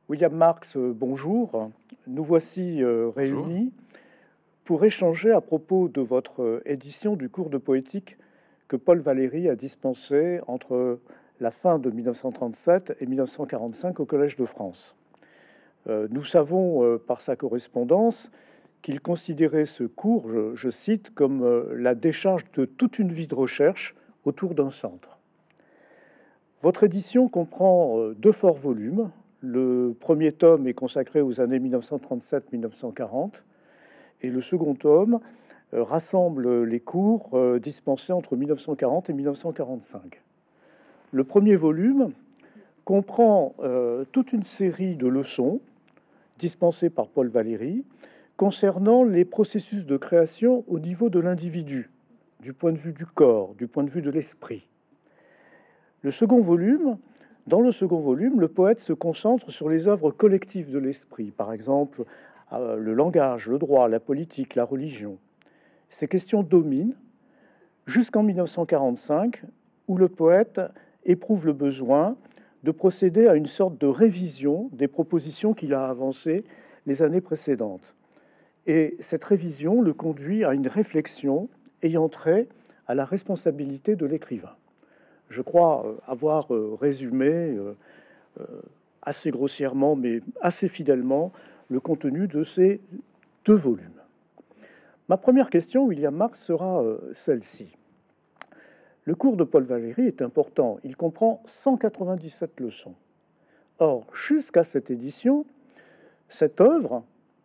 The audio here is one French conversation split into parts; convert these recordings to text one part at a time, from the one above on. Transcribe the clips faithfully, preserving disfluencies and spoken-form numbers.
William Marx, euh, bonjour. Nous voici euh, Bonjour. réunis pour échanger à propos de votre euh, édition du cours de poétique que Paul Valéry a dispensé entre la fin de mille neuf cent trente-sept et mille neuf cent quarante-cinq au Collège de France. Euh, nous savons euh, par sa correspondance qu'il considérait ce cours, je, je cite, comme euh, la décharge de toute une vie de recherche autour d'un centre. Votre édition comprend euh, deux forts volumes. Le premier tome est consacré aux années mille neuf cent trente-sept à mille neuf cent quarante et le second tome euh, rassemble les cours euh, dispensés entre mille neuf cent quarante et mille neuf cent quarante-cinq. Le premier volume comprend euh, toute une série de leçons dispensées par Paul Valéry concernant les processus de création au niveau de l'individu, du point de vue du corps, du point de vue de l'esprit. Le second volume, dans le second volume, le poète se concentre sur les œuvres collectives de l'esprit, par exemple euh, le langage, le droit, la politique, la religion. Ces questions dominent jusqu'en mille neuf cent quarante-cinq, où le poète éprouve le besoin de procéder à une sorte de révision des propositions qu'il a avancées les années précédentes. Et cette révision le conduit à une réflexion ayant trait à la responsabilité de l'écrivain. Je crois euh, avoir euh, résumé euh, euh, assez grossièrement, mais assez fidèlement, le contenu de ces deux volumes. Ma première question, William Marx, sera euh, celle-ci. Le cours de Paul Valéry est important. Il comprend cent quatre-vingt-dix-sept leçons. Or, jusqu'à cette édition, cette œuvre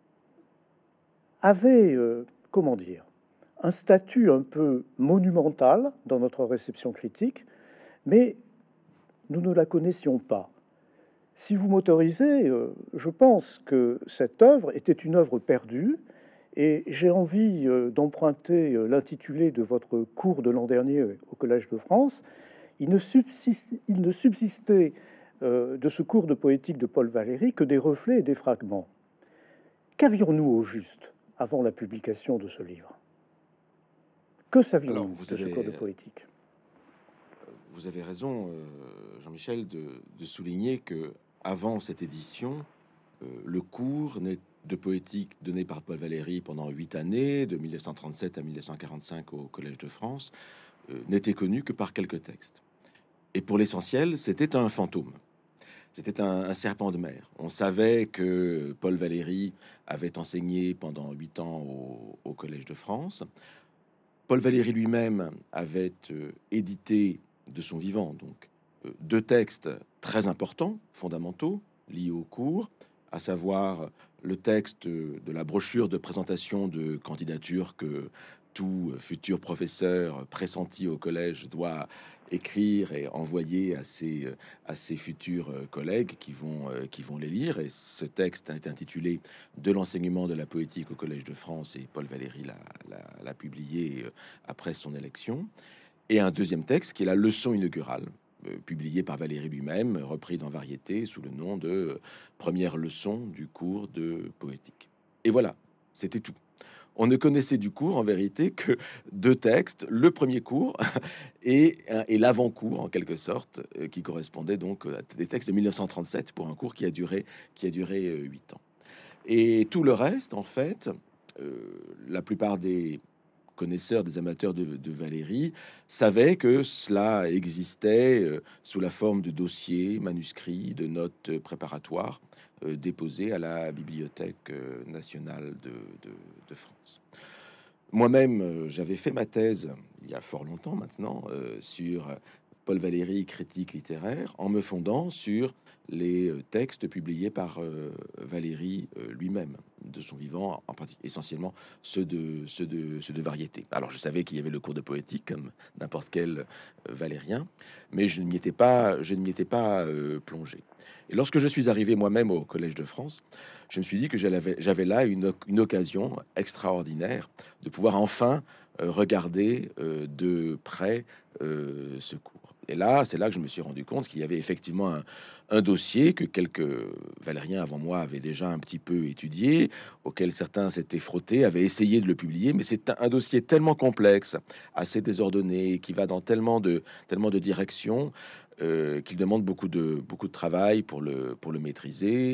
avait, euh, comment dire, un statut un peu monumental dans notre réception critique, mais nous ne la connaissions pas. Si vous m'autorisez, euh, je pense que cette œuvre était une œuvre perdue, et j'ai envie euh, d'emprunter euh, l'intitulé de votre cours de l'an dernier au Collège de France. Il ne, subsiste, il ne subsistait euh, de ce cours de poétique de Paul Valéry que des reflets et des fragments. Qu'avions-nous au juste avant la publication de ce livre? Que Alors, savions-nous vous de ce cours de avez, poétique? vous avez raison, euh, Jean-Michel, de, de souligner que avant cette édition, euh, le cours n'est- de poétique donné par Paul Valéry pendant huit années, de mille neuf cent trente-sept à mille neuf cent quarante-cinq au Collège de France, euh, n'était connu que par quelques textes. Et pour l'essentiel, c'était un fantôme. C'était un, un serpent de mer. On savait que Paul Valéry avait enseigné pendant huit ans au, au Collège de France. Paul Valéry lui-même avait euh, édité de son vivant donc euh, deux textes très importants, fondamentaux, liés au cours, à savoir le texte de la brochure de présentation de candidature que tout futur professeur pressenti au collège doit écrire et envoyer à ses, à ses futurs collègues qui vont, qui vont les lire. Et ce texte est intitulé De l'enseignement de la poétique au Collège de France, et Paul Valéry l'a, l'a, l'a publié après son élection. Et un deuxième texte qui est la leçon inaugurale, euh, publié par Valéry lui-même, repris dans Variété sous le nom de euh, Première leçon du cours de poétique. Et voilà, c'était tout. On ne connaissait du cours en vérité que deux textes, le premier cours et, et l'avant-cours en quelque sorte, euh, qui correspondait donc à des textes de mille neuf cent trente-sept pour un cours qui a duré qui a duré euh, huit ans. Et tout le reste, en fait, euh, la plupart des connaisseurs, des amateurs de, de Valéry, savaient que cela existait euh, sous la forme de dossiers, manuscrits, de notes préparatoires euh, déposés à la Bibliothèque euh, nationale de, de- de France. Moi-même, euh, j'avais fait ma thèse il y a fort longtemps maintenant euh, sur Paul Valéry, critique littéraire, en me fondant sur les euh, textes publiés par euh, Valéry euh, lui-même, de son vivant, en pratique essentiellement ceux de, ceux, de, ceux de Variété. Alors je savais qu'il y avait le cours de poétique comme n'importe quel euh, valérien, mais je ne m'y étais pas, je ne m'y étais pas euh, plongé. Et lorsque je suis arrivé moi-même au Collège de France, je me suis dit que j'avais, j'avais là une, une occasion extraordinaire de pouvoir enfin euh, regarder euh, de près euh, ce cours. Et là, c'est là que je me suis rendu compte qu'il y avait effectivement un, un dossier que quelques valériens avant moi avaient déjà un petit peu étudié, auquel certains s'étaient frottés, avaient essayé de le publier, mais c'est un, un dossier tellement complexe, assez désordonné, qui va dans tellement de, tellement de directions, euh, qu'il demande beaucoup de, beaucoup de travail pour le, pour le maîtriser.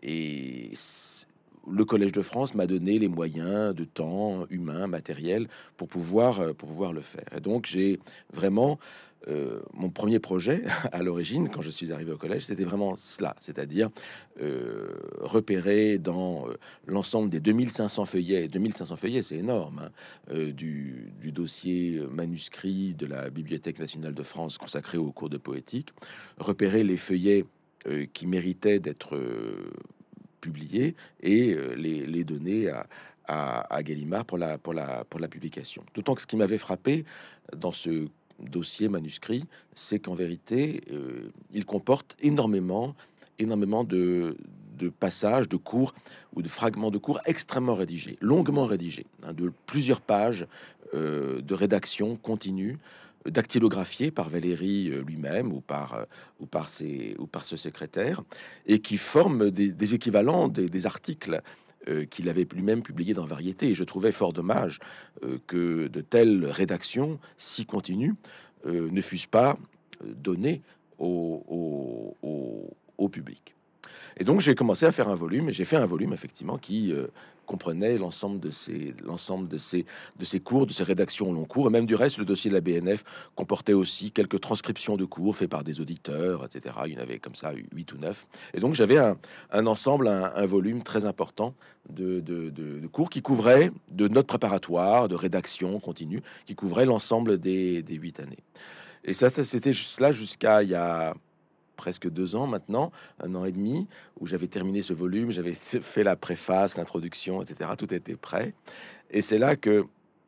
Et c- le Collège de France m'a donné les moyens de temps humain, matériel, pour pouvoir, euh, pour pouvoir le faire. Et donc, j'ai vraiment... euh, mon premier projet à l'origine, quand je suis arrivé au collège, c'était vraiment cela, c'est-à-dire euh, repérer dans euh, l'ensemble des deux mille cinq cents feuillets, deux mille cinq cents feuillets, c'est énorme, hein, euh, du, du dossier manuscrit de la Bibliothèque nationale de France consacré aux cours de poétique, repérer les feuillets euh, qui méritaient d'être euh, publiés et euh, les, les donner à, à, à Gallimard pour la, pour, la, pour la publication. D'autant que ce qui m'avait frappé dans ce dossier manuscrit, c'est qu'en vérité, euh, il comporte énormément, énormément de, de passages, de cours ou de fragments de cours extrêmement rédigés, longuement rédigés, hein, de plusieurs pages euh, de rédaction continue, dactylographiés par Valéry euh, lui-même ou par, euh, ou, par ses, ou par ce secrétaire, et qui forment des, des équivalents des, des articles euh, qu'il avait lui-même publiés dans Variété. Et je trouvais fort dommage euh, que de telles rédactions si continues euh, ne fussent pas euh, données au, au, au, au public. Et donc j'ai commencé à faire un volume, et j'ai fait un volume effectivement qui euh, comprenait l'ensemble de ces, l'ensemble de ces, de ces cours, de ces rédactions au long cours, et même du reste, le dossier de la B N F comportait aussi quelques transcriptions de cours faits par des auditeurs, et cetera. Il y en avait comme ça huit ou neuf. Et donc j'avais un, un ensemble, un, un volume très important de, de, de, de cours qui couvrait de notes préparatoires, de rédaction continue, qui couvrait l'ensemble des, des huit années. Et ça, c'était cela jusqu'à il y a presque deux ans maintenant, un an et demi, où j'avais terminé ce volume, j'avais fait la préface, l'introduction, et cetera. Tout était prêt. Et c'est là que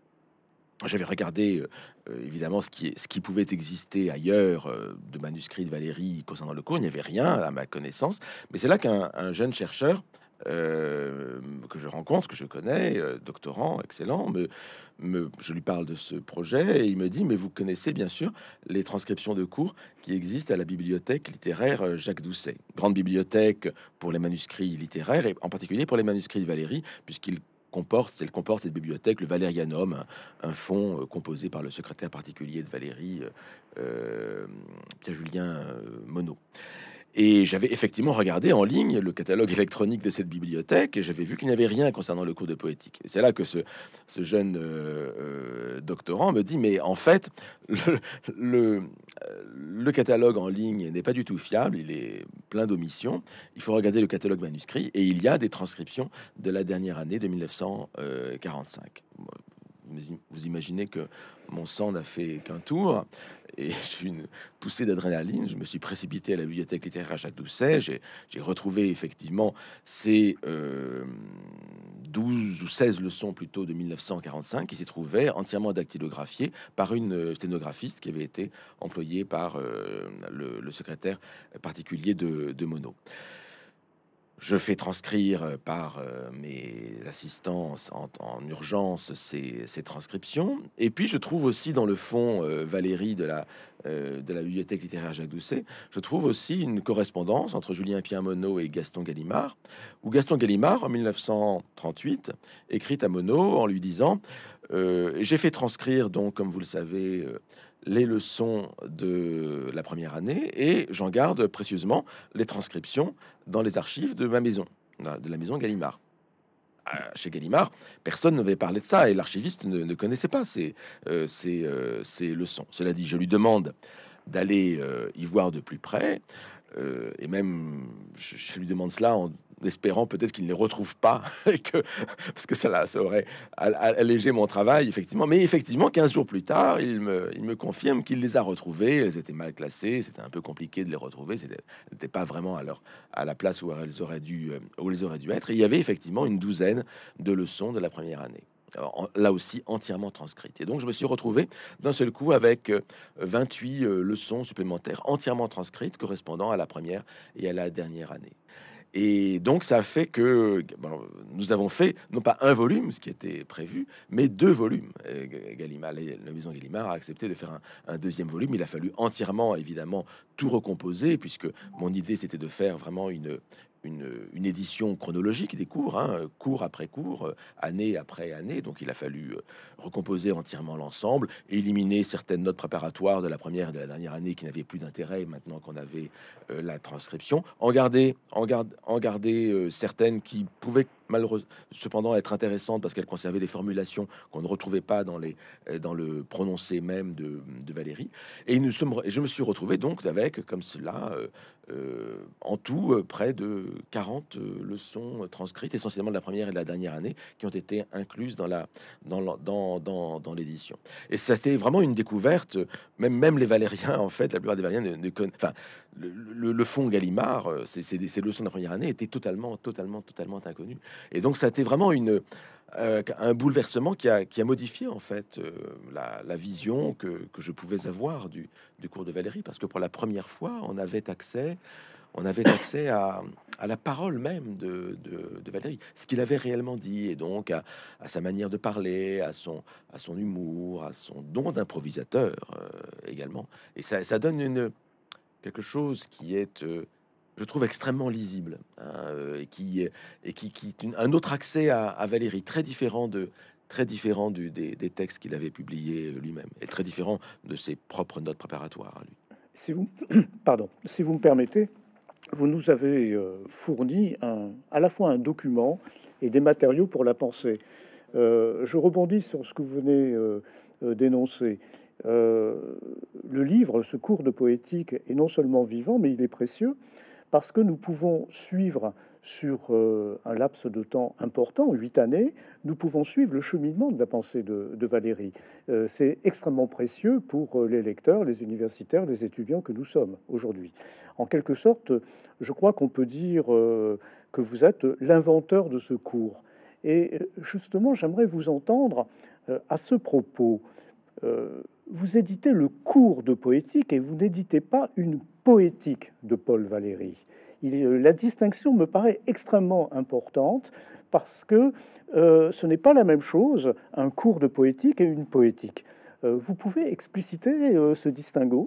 j'avais regardé euh, évidemment ce qui, ce qui pouvait exister ailleurs euh, de manuscrits de Valéry concernant le cours. Il n'y avait rien à ma connaissance. Mais c'est là qu'un un jeune chercheur euh, que je rencontre, que je connais, euh, doctorant, excellent, me, me, je lui parle de ce projet et il me dit, mais vous connaissez bien sûr les transcriptions de cours qui existent à la bibliothèque littéraire euh, Jacques Doucet, grande bibliothèque pour les manuscrits littéraires et en particulier pour les manuscrits de Valéry, puisqu'il comporte, elle comporte cette bibliothèque, le Valérianum, un, un fonds euh, composé par le secrétaire particulier de Valéry, euh, euh, Pierre-Julien euh, Monod. Et j'avais effectivement regardé en ligne le catalogue électronique de cette bibliothèque et j'avais vu qu'il n'y avait rien concernant le cours de poétique. Et c'est là que ce, ce jeune euh, euh, doctorant me dit, mais en fait, le, le, le catalogue en ligne n'est pas du tout fiable, il est plein d'omissions. Il faut regarder le catalogue manuscrit et il y a des transcriptions de la dernière année de mille neuf cent quarante-cinq. Vous imaginez que mon sang n'a fait qu'un tour et j'ai une poussée d'adrénaline. Je me suis précipité à la bibliothèque littéraire à Jacques Doucet. J'ai, j'ai retrouvé effectivement ces euh, douze ou seize leçons plutôt de mille neuf cent quarante-cinq qui s'y trouvaient entièrement dactylographiées par une sténographiste qui avait été employée par euh, le, le secrétaire particulier de, de Monod. Je fais transcrire par euh, mes assistants en, en urgence ces, ces transcriptions. Et puis, je trouve aussi dans le fond euh, Valéry de la, euh, de la bibliothèque littéraire Jacques Doucet, je trouve aussi une correspondance entre Julien Pierre Monod et Gaston Gallimard, où Gaston Gallimard, en mille neuf cent trente-huit, écrit à Monod en lui disant euh, j'ai fait transcrire, donc, comme vous le savez, euh, les leçons de la première année et j'en garde précieusement les transcriptions dans les archives de ma maison, de la maison Gallimard. Chez Gallimard, personne n'avait parlé de ça et l'archiviste ne, ne connaissait pas ces, euh, ces, euh, ces leçons. Cela dit, je lui demande d'aller euh, y voir de plus près euh, et même je, je lui demande cela en espérant peut-être qu'il ne les retrouve pas et que parce que ça, là, ça aurait allégé mon travail effectivement. Mais effectivement, quinze jours plus tard, il me, il me confirme qu'il les a retrouvées. Elles étaient mal classées, c'était un peu compliqué de les retrouver. C'était n'était pas vraiment à leur à la place où elles auraient dû où elles auraient dû être. Et il y avait effectivement une douzaine de leçons de la première année. Alors, là aussi entièrement transcrites. Et donc je me suis retrouvé d'un seul coup avec vingt-huit leçons supplémentaires entièrement transcrites correspondant à la première et à la dernière année. Et donc, ça fait que bon, nous avons fait non pas un volume, ce qui était prévu, mais deux volumes. Et Gallimard, la maison Gallimard a accepté de faire un, un deuxième volume. Il a fallu entièrement, évidemment, tout recomposer, puisque mon idée, c'était de faire vraiment une, une, une édition chronologique des cours, hein, cours après cours, euh, année après année. Donc il a fallu euh, recomposer entièrement l'ensemble, éliminer certaines notes préparatoires de la première et de la dernière année qui n'avaient plus d'intérêt maintenant qu'on avait euh, la transcription, en garder, en garde, en garder euh, certaines qui pouvaient malheureusement cependant être intéressantes parce qu'elles conservaient des formulations qu'on ne retrouvait pas dans, les, euh, dans le prononcé même de, de Valérie. Et, nous sommes, et je me suis retrouvé donc avec, comme cela, euh, euh, en tout, euh, près de quarante euh, leçons transcrites, essentiellement de la première et de la dernière année, qui ont été incluses dans la dans la- dans, dans, dans l'édition. Et c'était vraiment une découverte. Même même les Valériens, en fait, la plupart des Valériens ne, ne connaissent. Enfin, le, le, le fond Gallimard, euh, ces, ces, ces leçons de la première année étaient totalement, totalement, totalement inconnues. Et donc, ça a été vraiment une euh, un bouleversement qui a, qui a modifié en fait euh, la, la vision que, que je pouvais avoir du, du cours de Valérie, parce que pour la première fois, on avait accès, on avait accès à, à la parole même de, de, de Valérie, ce qu'il avait réellement dit, et donc à, à sa manière de parler, à son, à son humour, à son don d'improvisateur euh, également. Et ça, ça donne une, quelque chose qui est, euh, je trouve, extrêmement lisible, hein, euh, et qui et qui, qui est une- un autre accès à, à Valérie, très différent de très différent du, des, des textes qu'il avait publiés euh, lui-même, et très différent de ses propres notes préparatoires à lui. Si vous, pardon, si vous me permettez, vous nous avez euh, fourni un, à la fois un document et des matériaux pour la pensée. Euh, je rebondis sur ce que vous venez euh, euh, d'énoncer. Euh, le livre, ce cours de poétique, est non seulement vivant, mais il est précieux parce que nous pouvons suivre sur euh, un laps de temps important, huit années, nous pouvons suivre le cheminement de la pensée de, de Valérie. Euh, c'est extrêmement précieux pour euh, les lecteurs, les universitaires, les étudiants que nous sommes aujourd'hui. En quelque sorte, je crois qu'on peut dire euh, que vous êtes l'inventeur de ce cours. Et euh, justement, j'aimerais vous entendre euh, à ce propos. Euh, vous éditez le cours de poétique et vous n'éditez pas une poétique de Paul Valéry. Il, euh, la distinction me paraît extrêmement importante parce que euh, ce n'est pas la même chose, un cours de poétique et une poétique. Euh, vous pouvez expliciter euh, ce distinguo?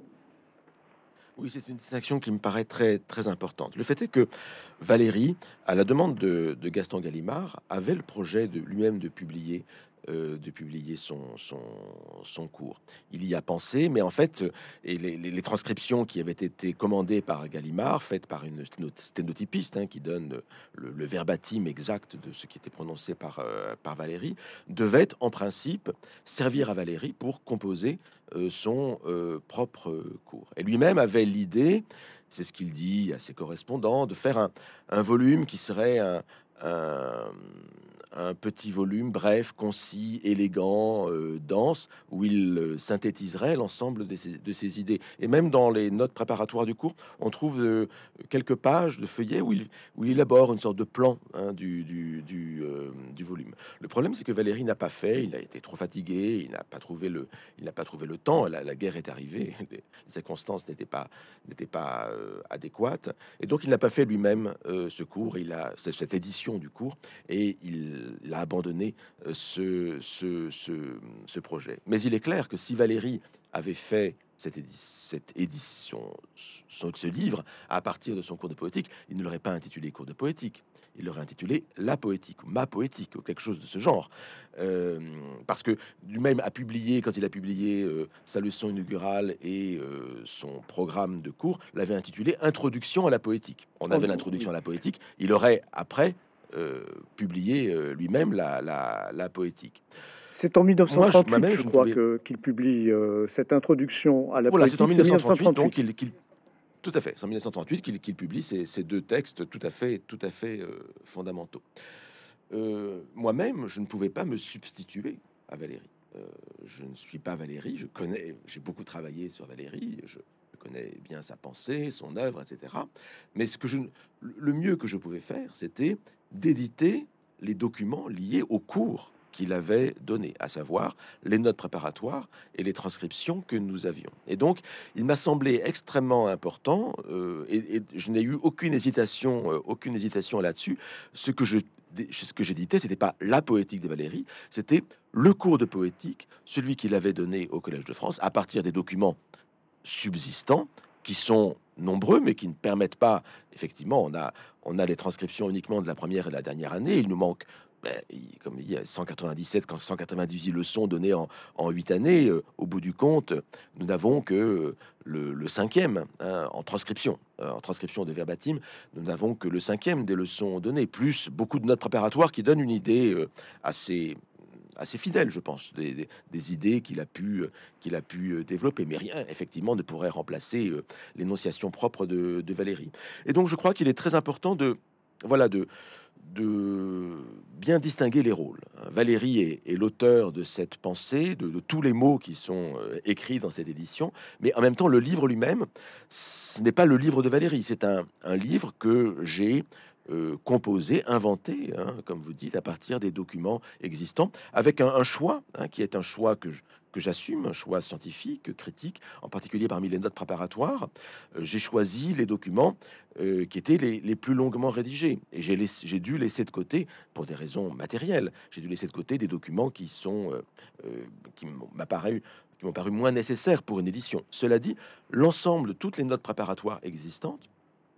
Oui, c'est une distinction qui me paraît très, très importante. Le fait est que Valérie, à la demande de, de Gaston Gallimard, avait le projet de lui-même de publier, euh, de publier son, son, son cours. Il y a pensé, mais en fait, euh, et les, les- les transcriptions qui avaient été commandées par Gallimard, faites par une sténo- sténotypiste, hein, qui donne le, le verbatim exact de ce qui était prononcé par, euh, par Valérie, devaient en principe servir à Valérie pour composer euh, son euh, propre euh, cours. Et lui-même avait l'idée, c'est ce qu'il dit à ses correspondants, de faire un, un volume qui serait un, un- un petit volume bref, concis, élégant, euh, dense, où il euh, synthétiserait l'ensemble de ses, de ses idées. Et même dans les notes préparatoires du cours, on trouve euh, quelques pages de feuillets où il, où il élabore une sorte de plan, hein, du, du, du, euh, du volume. Le problème, c'est que Valérie n'a pas fait, il a été trop fatigué, il n'a pas trouvé le, il n'a pas trouvé le temps. La, la guerre est arrivée, les, les circonstances n'étaient pas, n'étaient pas euh, adéquates, et donc il n'a pas fait lui-même euh, ce cours. Il a c- cette édition du cours, et il, il a abandonné euh, ce, ce, ce, ce projet. Mais il est clair que si Valérie avait fait cette, édi- cette édition, ce, ce livre, à partir de son cours de poétique, il ne l'aurait pas intitulé cours de poétique. Il l'aurait intitulé La poétique, ou Ma poétique, ou quelque chose de ce genre. Euh, parce que lui-même a publié, quand il a publié euh, sa leçon inaugurale et euh, son programme de cours, l'avait intitulé Introduction à la poétique. On Oh, avait l'introduction à la poétique. Il aurait après euh, publié euh, lui-même la, la, la poétique. C'est en Moi, je- mille neuf cent trente-huit, moi-même, je je ne crois, pouvais. que, qu'il publie euh, cette introduction à la Voilà, c'est en poétique. C'est mille neuf cent trente-huit, donc mille neuf cent trente-huit. qu'il qu'il tout à fait, c'est en mille neuf cent trente-huit qu'il qu'il publie ces, ces deux textes tout à fait, tout à fait euh, fondamentaux. Euh, moi-même, je ne pouvais pas me substituer à Valérie. Euh, je ne suis pas Valérie, je connais, j'ai beaucoup travaillé sur Valérie, je, je connais bien sa pensée, son œuvre, et cetera. Mais ce que je, le mieux que je pouvais faire, c'était d'éditer les documents liés au cours qu'il avait donné, à savoir les notes préparatoires et les transcriptions que nous avions. Et donc, il m'a semblé extrêmement important, euh, et, et je n'ai eu aucune hésitation, euh, aucune hésitation là-dessus. Ce que je ce que j'éditais, c'était pas la poétique de Valérie, c'était le cours de poétique, celui qu'il avait donné au Collège de France, à partir des documents subsistants qui sont nombreux, mais qui ne permettent pas, effectivement, on a, on a les transcriptions uniquement de la première et de la dernière année, il nous manque, ben, il- comme il y a cent quatre-vingt-dix-sept, quand cent quatre-vingt-dix leçons données en, en huit années, euh, au bout du compte, nous n'avons que euh, le, le cinquième hein, en transcription, euh, en transcription de verbatim, nous n'avons que le cinquième des leçons données, plus beaucoup de notes préparatoires qui donnent une idée euh, assez assez fidèle, je pense, des, des- des idées qu'il a pu euh, qu'il a pu euh, développer, mais rien, effectivement, ne pourrait remplacer euh, l'énonciation propre de, de Valérie. Et donc, je crois qu'il est très important de voilà de de bien distinguer les rôles. Valérie est, est l'auteur de cette pensée, de, de tous les mots qui sont euh, écrits dans cette édition, mais en même temps, le livre lui-même, ce n'est pas le livre de Valérie, c'est un, un livre que j'ai euh, composé, inventé, hein, comme vous dites, à partir des documents existants, avec un, un choix, hein, qui est un choix que je- que j'assume, un choix scientifique, critique, en particulier parmi les notes préparatoires. Euh, j'ai choisi les documents euh, qui étaient les, les plus longuement rédigés. Et j'ai laissé- j'ai dû laisser de côté, pour des raisons matérielles, j'ai dû laisser de côté des documents qui sont euh, euh, qui m'ont m'a paru qui m'ont paru moins nécessaires pour une édition. Cela dit, l'ensemble de toutes les notes préparatoires existantes,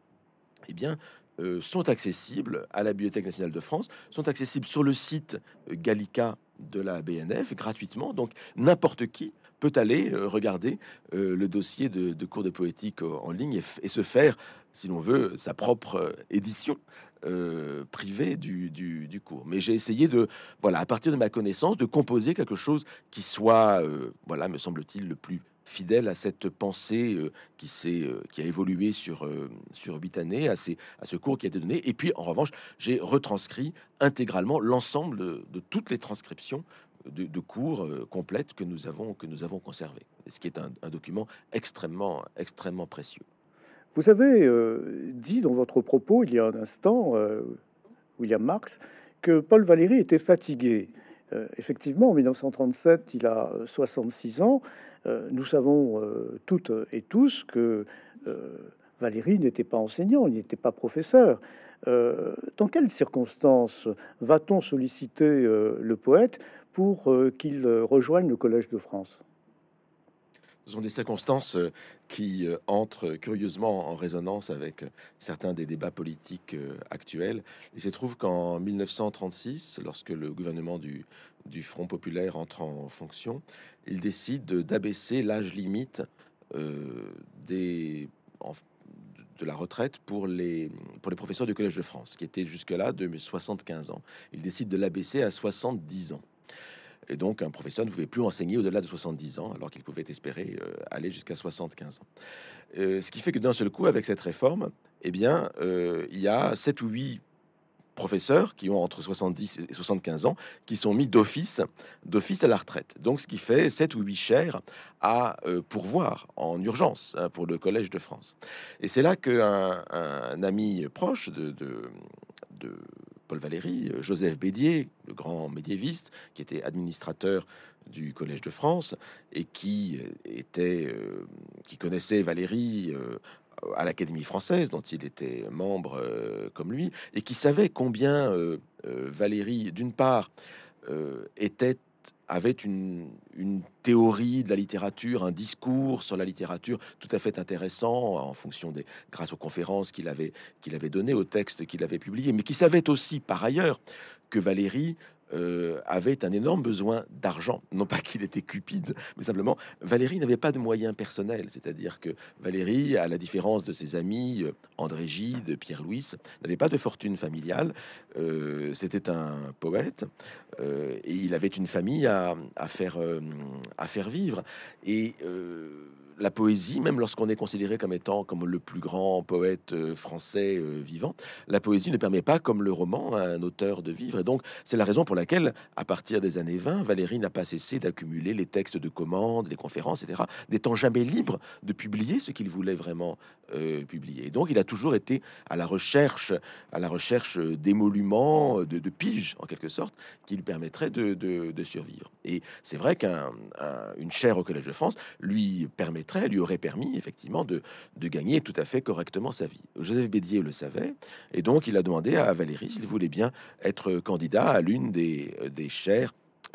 eh bien, euh, sont accessibles à la Bibliothèque nationale de France, sont accessibles sur le site euh, Gallica de la B N F gratuitement. Donc, n'importe qui peut aller euh, regarder euh, le dossier de, de cours de poétique euh, en ligne et, f- et se faire, si l'on veut, sa propre euh, édition euh, privée du, du- du cours. Mais j'ai essayé de, voilà, à partir de ma connaissance, de composer quelque chose qui soit, euh, voilà, me semble-t-il, le plus fidèle à cette pensée euh, qui s'est, euh, qui a évolué sur euh, sur huit années, à ces à ce cours qui a été donné. Et puis en revanche, j'ai retranscrit intégralement l'ensemble de, de toutes les transcriptions de, de cours euh, complètes que nous avons que nous avons conservées. Ce qui est un, un document extrêmement extrêmement précieux. Vous avez euh, dit dans votre propos il y a un instant, euh, William Marx, que Paul Valéry était fatigué. Euh, effectivement, en mille neuf cent trente-sept, il a soixante-six ans. Euh, nous savons euh, toutes et tous que euh, Valéry n'était pas enseignant, il n'était pas professeur. Euh, dans quelles circonstances va-t-on solliciter euh, le poète pour euh, qu'il rejoigne le Collège de France? Ce sont des circonstances euh, qui euh, entrent curieusement en résonance avec euh, certains des débats politiques euh, actuels. Il se trouve qu'en mille neuf cent trente-six, lorsque le gouvernement du, du Front populaire entre en fonction, il décide de- d'abaisser l'âge limite euh, des, en- de la retraite pour les, pour les professeurs du Collège de France, qui était jusque-là de soixante-quinze ans. Il décide de l'abaisser à soixante-dix ans. Et donc, un professeur ne pouvait plus enseigner au-delà de soixante-dix ans, alors qu'il pouvait espérer euh, aller jusqu'à soixante-quinze ans. Euh, ce qui fait que d'un seul coup, avec cette réforme, eh bien, euh, il y a sept ou huit professeurs qui ont entre soixante-dix et soixante-quinze ans qui sont mis d'office d'office à la retraite. Donc, ce qui fait sept ou huit chaires à euh, pourvoir en urgence hein, pour le Collège de France. Et c'est là qu'un un ami proche de, de, de Paul Valéry, euh, Joseph Bédier, le grand médiéviste, qui était administrateur du Collège de France et qui euh, était, euh, qui connaissait Valéry euh, à l'Académie française, dont il était membre euh, comme lui, et qui savait combien euh, euh, Valéry, d'une part, euh, était avait une, une théorie de la littérature, un discours sur la littérature tout à fait intéressant en fonction des, grâce aux conférences qu'il avait qu'il avait données, aux textes qu'il avait publiés, mais qui savait aussi par ailleurs que Valéry euh, avait un énorme besoin d'argent. Non pas qu'il était cupide, mais simplement Valéry n'avait pas de moyens personnels. C'est-à-dire que Valéry, à la différence de ses amis euh, André Gide, Pierre Louis, n'avait pas de fortune familiale. Euh, C'était un poète euh, et il avait une famille à, à faire euh, à faire vivre. Et euh, la poésie, même lorsqu'on est considéré comme étant comme le plus grand poète euh, français euh, vivant, la poésie ne permet pas, comme le roman, à un auteur de vivre. Et donc, c'est la raison pour laquelle, à partir des années vingt, Valéry n'a pas cessé d'accumuler les textes de commandes, les conférences, et cetera, n'étant jamais libre de publier ce qu'il voulait vraiment euh, publier. Et donc, il a toujours été à la recherche, à la recherche d'émoluments, de, de piges, en quelque sorte, qui lui permettrait de, de- de survivre. Et c'est vrai qu'une chaire au Collège de France lui permettrait, lui aurait permis effectivement de, de gagner tout à fait correctement sa vie. Joseph Bédier le savait, et donc il a demandé à Valéry s'il voulait bien être candidat à l'une des, des chaires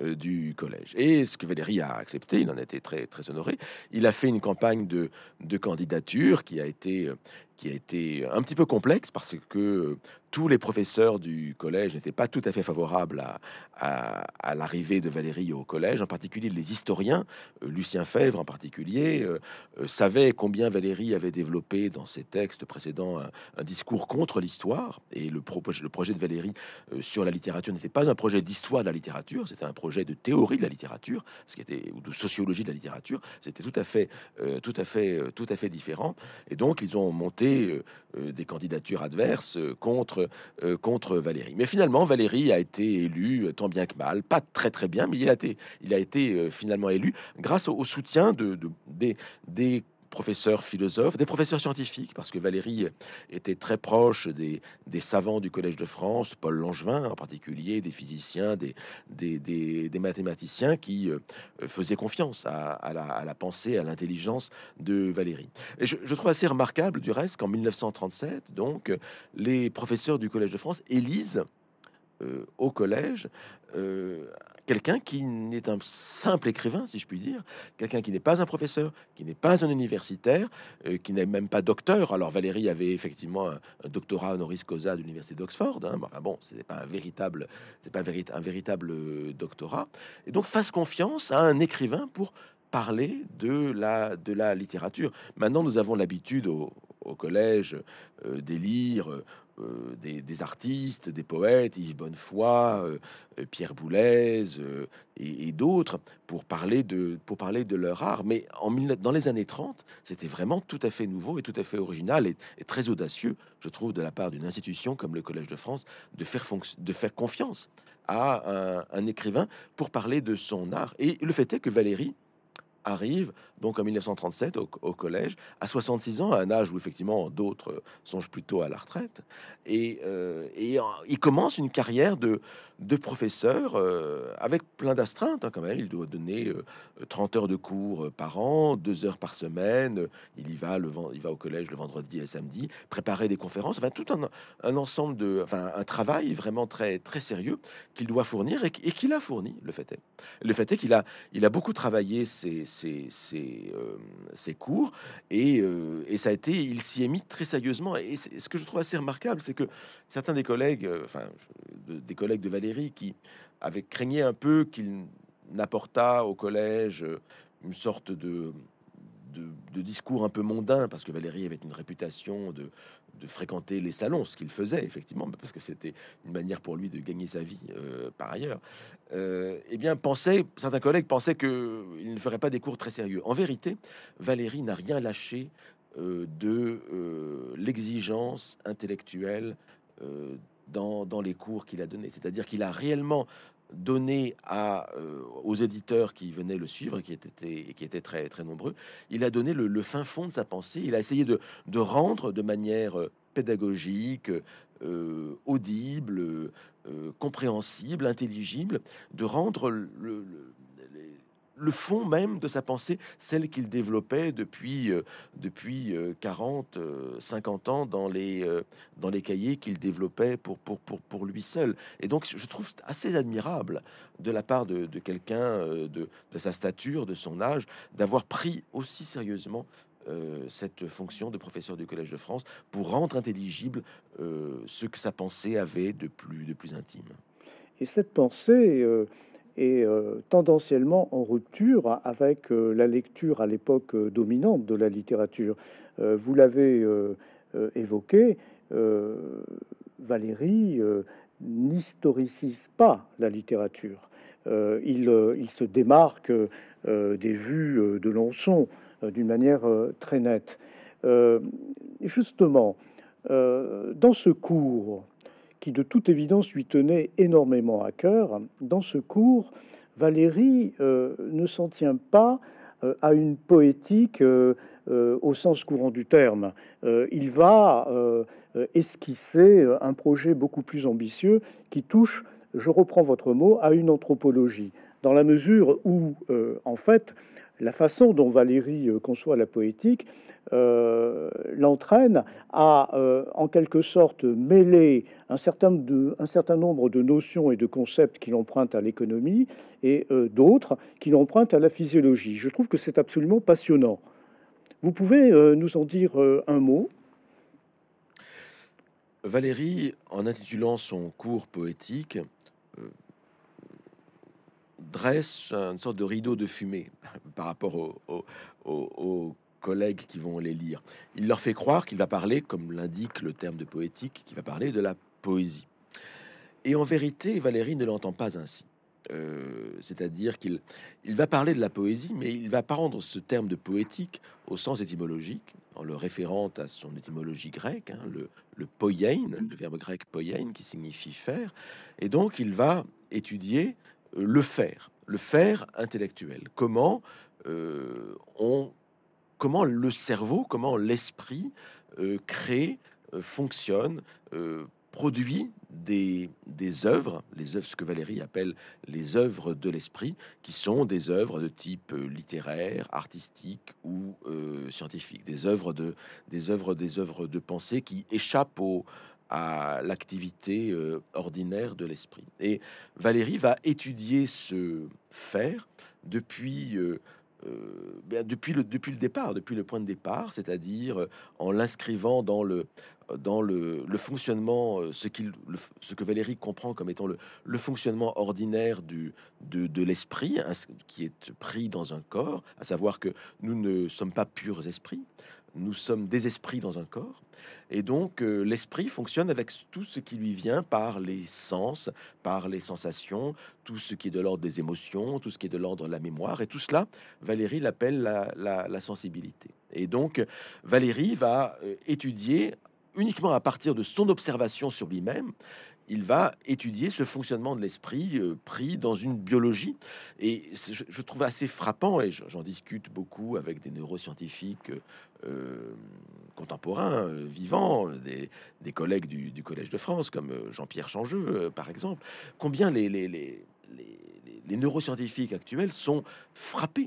euh, du collège. Et ce que Valéry a accepté, il en a été très, très honoré. Il a fait une campagne de, de candidature qui a été... euh, qui a été un petit peu complexe parce que euh, tous les professeurs du collège n'étaient pas tout à fait favorables à, à, à l'arrivée de Valéry au collège, en particulier les historiens, euh, Lucien Fèvre en particulier, euh, euh, savait combien Valéry avait développé dans ses textes précédents un, un discours contre l'histoire, et le, pro le projet de Valéry euh, sur la littérature n'était pas un projet d'histoire de la littérature, c'était un projet de théorie de la littérature, ce qui était, ou de sociologie de la littérature, c'était tout à fait, euh, tout à fait, euh, tout à fait différent. Et donc ils ont monté euh, euh, des candidatures adverses euh, contre euh, contre Valéry. Mais finalement, Valéry a été élu euh, tant bien que mal, pas très très bien, mais il a été, il a été euh, finalement élu grâce au, au soutien de, de- des, des professeurs philosophes, des professeurs scientifiques, parce que Valéry était très proche des, des savants du Collège de France, Paul Langevin en particulier, des physiciens, des, des, des- des mathématiciens qui euh, faisaient confiance à, à la, à la pensée, à l'intelligence de Valéry. Et je, je trouve assez remarquable, du reste, qu'en mille neuf cent trente-sept, donc, les professeurs du Collège de France élisent euh, au collège euh, quelqu'un qui n'est un simple écrivain, si je puis dire, quelqu'un qui n'est pas un professeur, qui n'est pas un universitaire, euh, qui n'est même pas docteur. Alors Valéry avait effectivement un, un doctorat honoris causa de l'université d'Oxford. Hein. Enfin bon, c'est pas un véritable, c'est pas vérit un véritable euh, doctorat. Et donc fasse confiance à un écrivain pour parler de la de la littérature. Maintenant, nous avons l'habitude au, au collège euh, d'élire euh, euh, des, des artistes, des poètes, Yves Bonnefoy, euh, euh, Pierre Boulez euh, et, et d'autres pour parler de pour parler de leur art. Mais en mille- dans les années trente, c'était vraiment tout à fait nouveau et tout à fait original et, et très audacieux, je trouve, de la part d'une institution comme le Collège de France de faire fonc- de faire confiance à un, un écrivain pour parler de son art. Et le fait est que Valéry arrive donc en mille neuf cent trente-sept au, au collège à soixante-six ans, à un âge où effectivement d'autres songent plutôt à la retraite, et, euh, et en- il commence une carrière de, de professeur euh, avec plein d'astreintes, hein, quand même. Il doit donner euh, trente heures de cours euh, par an, deux heures par semaine. Il y va le ven- il va au collège le vendredi et samedi, préparer des conférences, enfin tout un, un ensemble de, enfin un travail vraiment très très sérieux qu'il doit fournir et, qu- et qu'il a fourni. Le fait est, le fait est qu'il a il a beaucoup travaillé ses, ses, ses, euh, ses cours et, euh, et ça a été, il s'y est mis très sérieusement. Et c'est- ce que je trouve assez remarquable, c'est que certains des collègues, euh, enfin de- des collègues de Valéry, qui avaient craigné un peu qu'il n'apportât au collège euh, une sorte de, de, de discours un peu mondain, parce que Valéry avait une réputation de, de fréquenter les salons, ce qu'il faisait effectivement, parce que c'était une manière pour lui de gagner sa vie euh, par ailleurs. Euh, eh bien, pensait, certains collègues pensaient qu'il ne ferait pas des cours très sérieux. En vérité, Valéry n'a rien lâché euh, de euh, l'exigence intellectuelle euh, dans, dans les cours qu'il a donnés. C'est-à-dire qu'il a réellement donné à, euh, aux éditeurs qui venaient le suivre, qui étaient, qui étaient très, très nombreux, il a donné le, le fin fond de sa pensée. Il a essayé de, de rendre de manière euh, pédagogique, euh, audible, euh, compréhensible, intelligible, de rendre le, le, les- le fond même de sa pensée, celle qu'il développait depuis, euh, depuis euh, quarante, euh, cinquante ans dans les, euh, dans les cahiers qu'il développait pour, pour, pour, pour lui seul. Et donc, je trouve assez admirable de la part de, de quelqu'un euh, de, de sa stature, de son âge, d'avoir pris aussi sérieusement euh, cette fonction de professeur du Collège de France pour rendre intelligible euh, ce que sa pensée avait de plus, de plus intime. Et cette pensée euh, est euh, tendanciellement en rupture avec euh, la lecture à l'époque euh, dominante de la littérature. Euh, vous l'avez euh, euh, évoqué, euh, Valéry euh, n'historicise pas la littérature. Euh, il, euh, il se démarque euh, des vues euh, de Lonson euh, d'une manière euh, très nette. Euh, justement, euh, dans ce cours, qui de toute évidence lui tenait énormément à cœur, dans ce cours, Valéry euh, ne s'en tient pas euh, à une poétique euh, euh, au sens courant du terme. Euh, il va euh, euh, esquisser un projet beaucoup plus ambitieux qui touche, je reprends votre mot, à une anthropologie, dans la mesure où, euh, en fait, la façon dont Valéry euh, conçoit la poétique euh, l'entraîne à, euh, en quelque sorte, mêler un certain, de, un certain nombre de notions et de concepts qu'il emprunte à l'économie et euh, d'autres qu'il emprunte à la physiologie. Je trouve que c'est absolument passionnant. Vous pouvez euh, nous en dire euh, un mot? Valéry, en intitulant son cours poétique, euh, dresse une sorte de rideau de fumée par rapport aux, aux- aux- aux collègues qui vont les lire. Il leur fait croire qu'il va parler, comme l'indique le terme de poétique, qu'il va parler de la poésie. Et en vérité, Valéry ne l'entend pas ainsi. Euh, c'est-à-dire qu'il il va parler de la poésie, mais il va pas rendre ce terme de poétique au sens étymologique, en le référant à son étymologie grecque, hein, le, le poiein, le verbe grec poiein, qui signifie faire. Et donc, il va étudier euh, le faire, le faire intellectuel. Comment euh, on, comment le cerveau, comment l'esprit euh, crée, euh, fonctionne, euh, produit des, des œuvres, les œuvres, ce que Valérie appelle les œuvres de l'esprit, qui sont des œuvres de type euh, littéraire, artistique ou euh, scientifique, des œuvres de, des œuvres, des œuvres de pensée qui échappent au, à l'activité euh, ordinaire de l'esprit. Et Valérie va étudier ce faire depuis euh, euh, ben, depuis le depuis le départ, depuis le point de départ, c'est-à-dire euh, en l'inscrivant dans le dans le, le fonctionnement, euh, ce qu'il le- ce que Valérie comprend comme étant le, le fonctionnement ordinaire du de, de l'esprit, hein, ce qui est pris dans un corps, à savoir que nous ne sommes pas purs esprits, nous sommes des esprits dans un corps, et donc euh, l'esprit fonctionne avec tout ce qui lui vient par les sens, par les sensations, tout ce qui est de l'ordre des émotions, tout ce qui est de l'ordre de la mémoire, et tout cela Valérie l'appelle la, la- la sensibilité. Et donc, Valérie va euh, étudier uniquement à partir de son observation sur lui-même, il va étudier ce fonctionnement de l'esprit euh, pris dans une biologie. Et c'est- je, je trouve assez frappant, et je- j'en discute beaucoup avec des neuroscientifiques euh, euh, contemporains, euh, vivants, euh, des, des collègues du, du Collège de France, comme euh, Jean-Pierre Changeux, euh, par exemple, combien les, les, les, les- les neuroscientifiques actuels sont frappés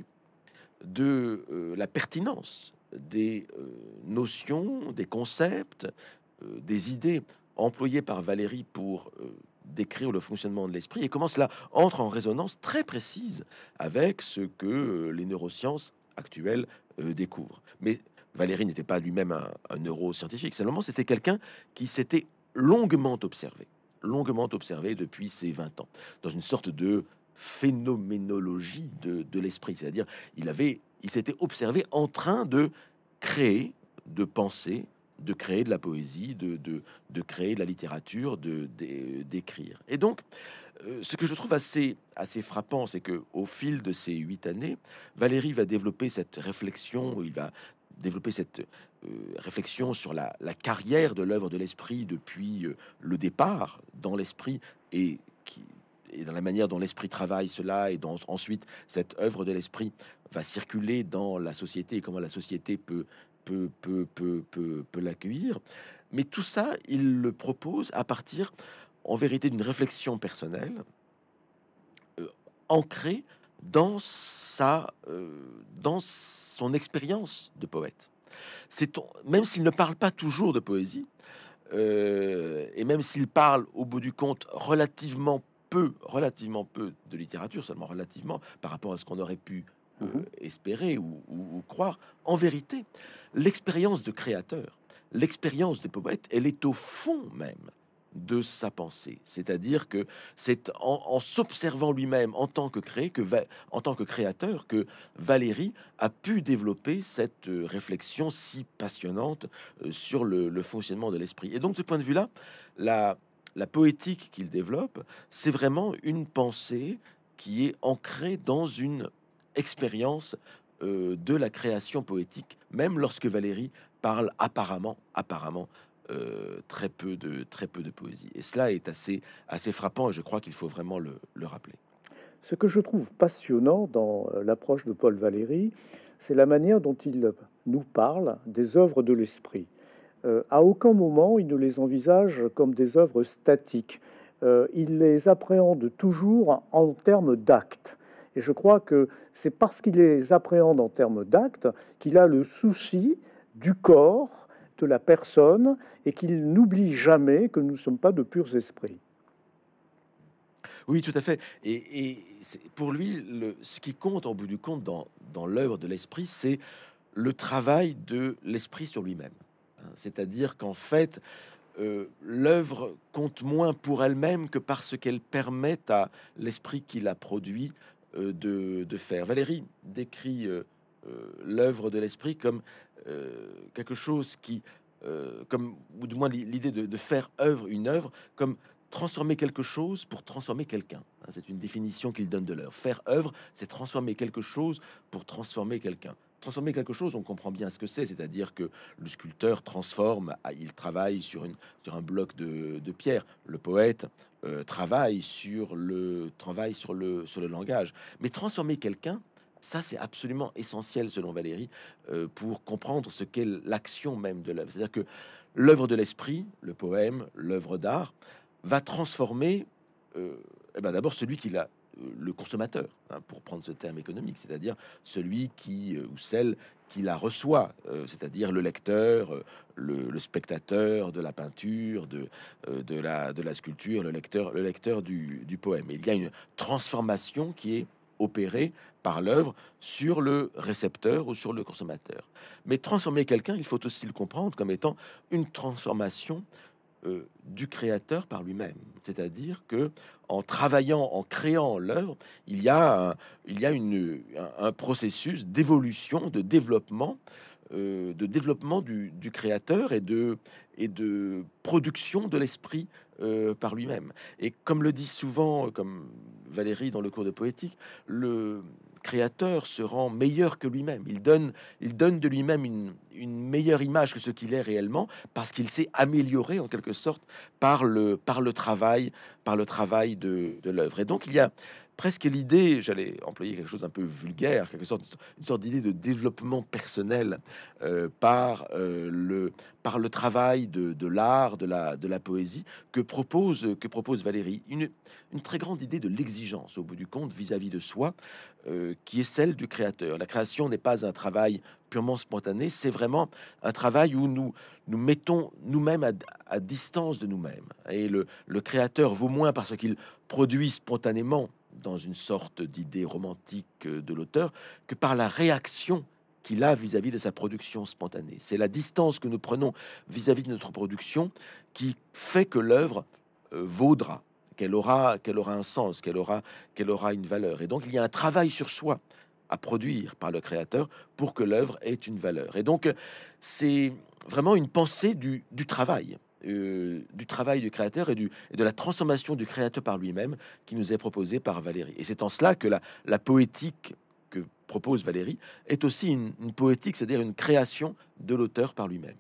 de euh, la pertinence des euh, notions, des concepts, euh, des idées employées par Valérie pour euh, décrire le fonctionnement de l'esprit et comment cela entre en résonance très précise avec ce que euh, les neurosciences actuelles euh, découvrent. Mais Valérie n'était pas lui-même un, un neuroscientifique, simplement c'était quelqu'un qui s'était longuement observé, longuement observé depuis ses vingt ans, dans une sorte de phénoménologie de, de l'esprit, c'est-à-dire il avait, il s'était observé en train de créer, de penser, de créer de la poésie, de, de, de créer de la littérature, de, de- d'écrire. Et donc, euh, ce que je trouve assez, assez frappant, c'est que au fil de ces huit années, Valérie va développer cette réflexion, il va développer cette euh, réflexion sur la, la carrière de l'œuvre de l'esprit depuis euh, le départ dans l'esprit et qui et dans la manière dont l'esprit travaille cela et dont ensuite cette œuvre de l'esprit va circuler dans la société et comment la société peut peut peut peut peut, peut l'accueillir. Mais tout ça, il le propose à partir en vérité d'une réflexion personnelle euh, ancrée dans sa euh, dans son expérience de poète. C'est même s'il ne parle pas toujours de poésie euh, et même s'il parle au bout du compte relativement peu, relativement peu de littérature, seulement relativement par rapport à ce qu'on aurait pu euh, Mhm. espérer ou, ou- ou croire, en vérité, l'expérience de créateur, l'expérience de poète, elle est au fond même de sa pensée. C'est-à-dire que c'est en, en s'observant lui-même en tant que créé, que va- en tant que créateur, que Valérie a pu développer cette euh, réflexion si passionnante euh, sur le, le fonctionnement de l'esprit. Et donc, de ce point de vue-là, la, la poétique qu'il développe, c'est vraiment une pensée qui est ancrée dans une expérience euh, de la création poétique, même lorsque Valérie parle apparemment, apparemment euh, très peu de très peu de poésie. Et cela est assez assez frappant et je crois qu'il faut vraiment le, le rappeler. Ce que je trouve passionnant dans euh, l'approche de Paul Valéry, c'est la manière dont il nous parle des œuvres de l'esprit. Euh, à aucun moment il ne les envisage comme des œuvres statiques. Euh, il les appréhende toujours en termes d'actes. Et je crois que c'est parce qu'il les appréhende en termes d'actes qu'il a le souci du corps, de la personne, et qu'il n'oublie jamais que nous ne sommes pas de purs esprits. Oui, tout à fait. Et, et pour lui, le, ce qui compte, en bout du compte, dans, dans l'œuvre de l'esprit, c'est le travail de l'esprit sur lui-même. C'est-à-dire qu'en fait, euh, l'œuvre compte moins pour elle-même que parce qu'elle permet à l'esprit qui l'a produit euh, de, de faire. Valérie décrit euh, euh, l'œuvre de l'esprit comme euh, quelque chose qui, euh, comme, ou du moins l'idée de, de faire œuvre, une œuvre, comme transformer quelque chose pour transformer quelqu'un. C'est une définition qu'il donne de l'œuvre. Faire œuvre, c'est transformer quelque chose pour transformer quelqu'un. Transformer quelque chose, on comprend bien ce que c'est, c'est-à-dire que le sculpteur transforme, il travaille sur, une, sur un bloc de, de pierre. Le poète euh, travaille sur le travail sur le sur le langage. Mais transformer quelqu'un, ça c'est absolument essentiel selon Valérie euh, pour comprendre ce qu'est l'action même de l'œuvre. C'est-à-dire que l'œuvre de l'esprit, le poème, l'œuvre d'art, va transformer euh, eh ben d'abord celui qui l'a, euh, le consommateur, hein, pour prendre ce terme économique, c'est-à-dire celui qui euh, ou celle qui la reçoit, euh, c'est-à-dire le lecteur, euh, le, le spectateur de la peinture, de, euh, de, la, de la sculpture, le lecteur, le lecteur du, du poème. Et il y a une transformation qui est opérée par l'œuvre sur le récepteur ou sur le consommateur. Mais transformer quelqu'un, il faut aussi le comprendre comme étant une transformation euh, du créateur par lui-même, c'est-à-dire que en travaillant, en créant l'œuvre, il y a un, il y a une, un, un processus d'évolution, de développement, euh, de développement du, du créateur et de et de production de l'esprit euh, par lui-même. Et comme le dit souvent, comme Valérie dans le cours de poétique, le créateur se rend meilleur que lui-même. Il donne, il donne de lui-même une, une meilleure image que ce qu'il est réellement, parce qu'il s'est amélioré en quelque sorte par le, par le travail, par le travail de, de l'œuvre. Et donc il y a presque l'idée, j'allais employer quelque chose d'un peu vulgaire, quelque sorte, une sorte d'idée de développement personnel euh, par euh, le par le travail de, de l'art, de la de la poésie que propose que propose Valérie, une une très grande idée de l'exigence au bout du compte vis-à-vis de soi, euh, qui est celle du créateur. La création n'est pas un travail purement spontané, c'est vraiment un travail où nous nous mettons nous-mêmes à, à distance de nous-mêmes. Et le, le créateur vaut moins parce qu'il produit spontanément dans une sorte d'idée romantique de l'auteur que par la réaction qu'il a vis-à-vis de sa production spontanée. C'est la distance que nous prenons vis-à-vis de notre production qui fait que l'œuvre euh, vaudra, qu'elle aura, qu'elle aura un sens, qu'elle aura, qu'elle aura une valeur. Et donc il y a un travail sur soi à produire par le créateur pour que l'œuvre ait une valeur. Et donc c'est vraiment une pensée du, du travail. Euh, du travail du créateur et, du, et de la transformation du créateur par lui-même qui nous est proposé par Valérie. Et c'est en cela que la, la poétique que propose Valérie est aussi une, une poétique, c'est-à-dire une création de l'auteur par lui-même.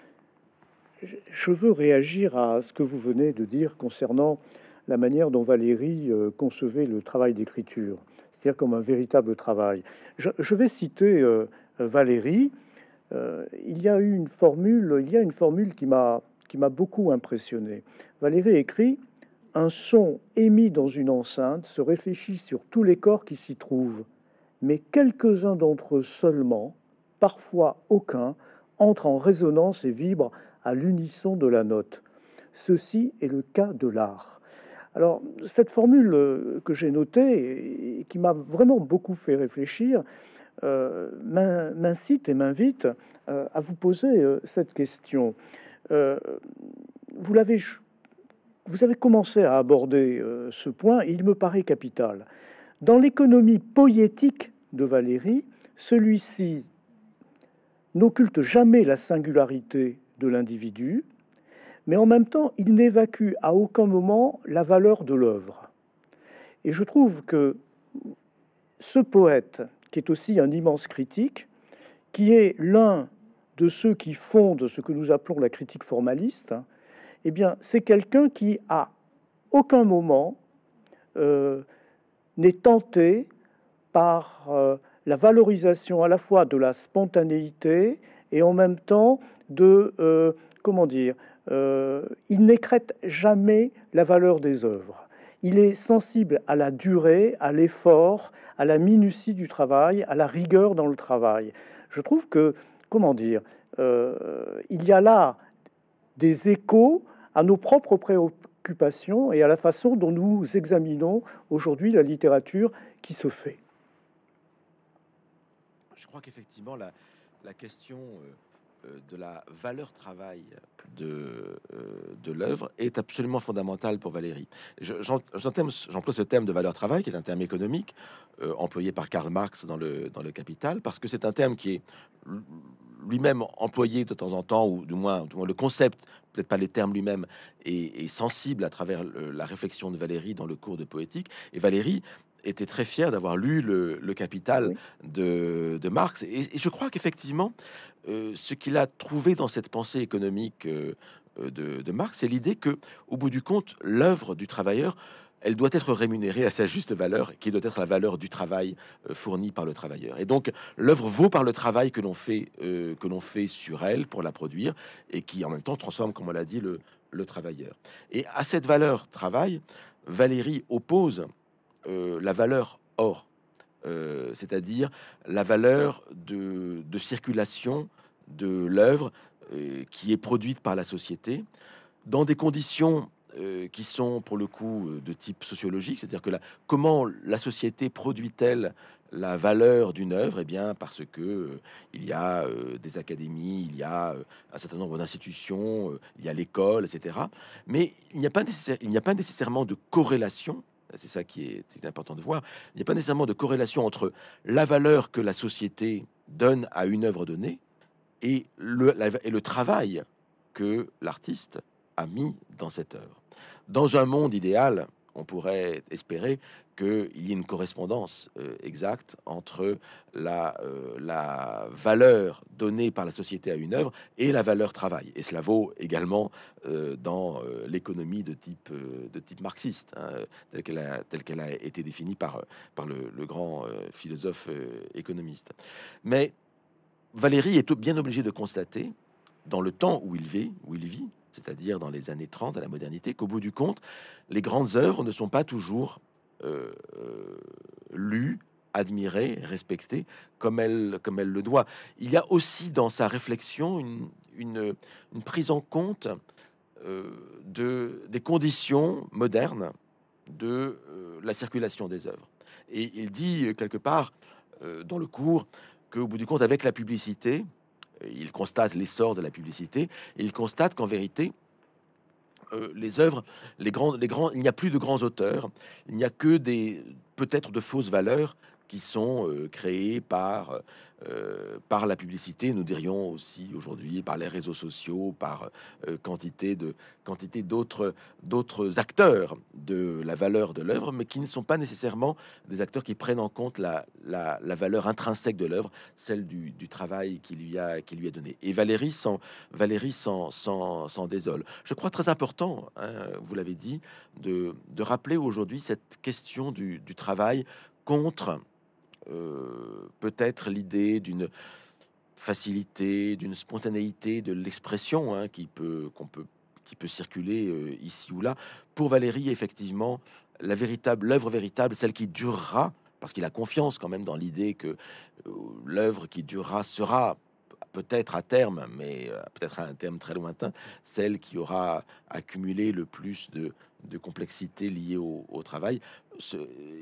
Je veux réagir à ce que vous venez de dire concernant la manière dont Valérie euh, concevait le travail d'écriture, c'est-à-dire comme un véritable travail. Je, je vais citer euh, Valérie. Euh, il y a eu une formule, il y a une formule qui m'a qui m'a beaucoup impressionné. Valérie écrit: un son émis dans une enceinte se réfléchit sur tous les corps qui s'y trouvent, mais quelques-uns d'entre eux seulement, parfois aucun, entrent en résonance et vibrent à l'unisson de la note. Ceci est le cas de l'art. Alors, cette formule que j'ai notée et qui m'a vraiment beaucoup fait réfléchir euh, m'incite et m'invite euh, à vous poser euh, cette question. Euh, vous l'avez, vous avez commencé à aborder euh, ce point, et il me paraît capital. Dans l'économie poétique de Valérie, celui-ci n'occulte jamais la singularité de l'individu, mais en même temps, il n'évacue à aucun moment la valeur de l'œuvre. Et je trouve que ce poète, qui est aussi un immense critique, qui est l'un de ceux qui fondent ce que nous appelons la critique formaliste, eh bien, c'est quelqu'un qui, à aucun moment, euh, n'est tenté par euh, la valorisation à la fois de la spontanéité et en même temps de, euh, comment dire, euh, il n'écrète jamais la valeur des œuvres. Il est sensible à la durée, à l'effort, à la minutie du travail, à la rigueur dans le travail. Je trouve que, comment dire, euh, il y a là des échos à nos propres préoccupations et à la façon dont nous examinons aujourd'hui la littérature qui se fait. Je crois qu'effectivement, la, la question euh, de la valeur travail de, euh, de l'œuvre est absolument fondamentale pour Valéry. Je- j'en- j'entame- J'emploie ce terme de valeur travail, qui est un terme économique, euh, employé par Karl Marx dans le, dans le Capital, parce que c'est un terme qui est lui-même employé de temps en temps, ou du moins, du moins le concept, peut-être pas les termes lui-même, est, est sensible à travers le- la réflexion de Valéry dans le cours de poétique. Et Valéry était très fier d'avoir lu le, le Capital Oui. de, de Marx. Et, et je crois qu'effectivement, euh, ce qu'il a trouvé dans cette pensée économique euh, euh, de, de Marx, c'est l'idée que, au bout du compte, l'œuvre du travailleur, elle doit être rémunérée à sa juste valeur, qui doit être la valeur du travail euh, fourni par le travailleur. Et donc, l'œuvre vaut par le travail que l'on fait, euh, que l'on fait sur elle pour la produire, et qui en même temps transforme, comme on l'a dit, le, le travailleur. Et à cette valeur travail, Valéry oppose euh, la valeur or, euh, c'est-à-dire la valeur de, de circulation de l'œuvre euh, qui est produite par la société dans des conditions euh, qui sont pour le coup euh, de type sociologique, c'est-à-dire que la, comment la société produit-elle la valeur d'une œuvre? Eh bien, parce que euh, il y a euh, des académies, il y a euh, un certain nombre d'institutions, euh, il y a l'école, et cetera. Mais il n'y a pas nécessaire- il n'y a pas nécessairement de corrélation. C'est ça qui est, c'est important de voir. Il n'y a pas nécessairement de corrélation entre la valeur que la société donne à une œuvre donnée et le, la- et le travail que l'artiste a mis dans cette œuvre. Dans un monde idéal, on pourrait espérer qu'il y ait une correspondance euh, exacte entre la, euh, la valeur donnée par la société à une œuvre et la valeur travail. Et cela vaut également euh, dans euh, l'économie de type, euh, de type marxiste, hein, telle qu'elle a, telle qu'elle a été définie par, par le, le grand euh, philosophe euh, économiste. Mais Valéry est bien obligé de constater, dans le temps où il vit, où il vit, c'est-à-dire dans les années trente à la modernité, qu'au bout du compte, les grandes œuvres ne sont pas toujours euh, euh, lues, admirées, respectées comme elle, comme elle le doit. Il y a aussi dans sa réflexion une, une, une prise en compte euh, de, des conditions modernes de euh, la circulation des œuvres. Et il dit euh, quelque part euh, dans le cours qu'au bout du compte, avec la publicité, euh, il constate l'essor de la publicité, et il constate qu'en vérité, euh, les œuvres, les grands, les grands, il n'y a plus de grands auteurs, il n'y a que des peut-être de fausses valeurs qui sont euh, créées par euh, par la publicité, nous dirions aussi aujourd'hui par les réseaux sociaux, par euh, quantité de quantité d'autres d'autres acteurs de la valeur de l'œuvre, mais qui ne sont pas nécessairement des acteurs qui prennent en compte la, la, la valeur intrinsèque de l'œuvre, celle du, du travail qui lui a qui lui a donné. Et Valéry s'en Valéry s'en s'en s'en désole. Je crois très important, hein, vous l'avez dit, de, de rappeler aujourd'hui cette question du, du travail contre euh, peut-être l'idée d'une facilité, d'une spontanéité de l'expression hein, qui peut qu'on peut qui peut circuler euh, ici ou là. Pour Valéry, effectivement, la véritable, l'œuvre véritable, celle qui durera, parce qu'il a confiance quand même dans l'idée que euh, l'œuvre qui durera sera peut-être à terme, mais euh, peut-être à un terme très lointain, celle qui aura accumulé le plus de, de complexité liée au, au travail. Ce,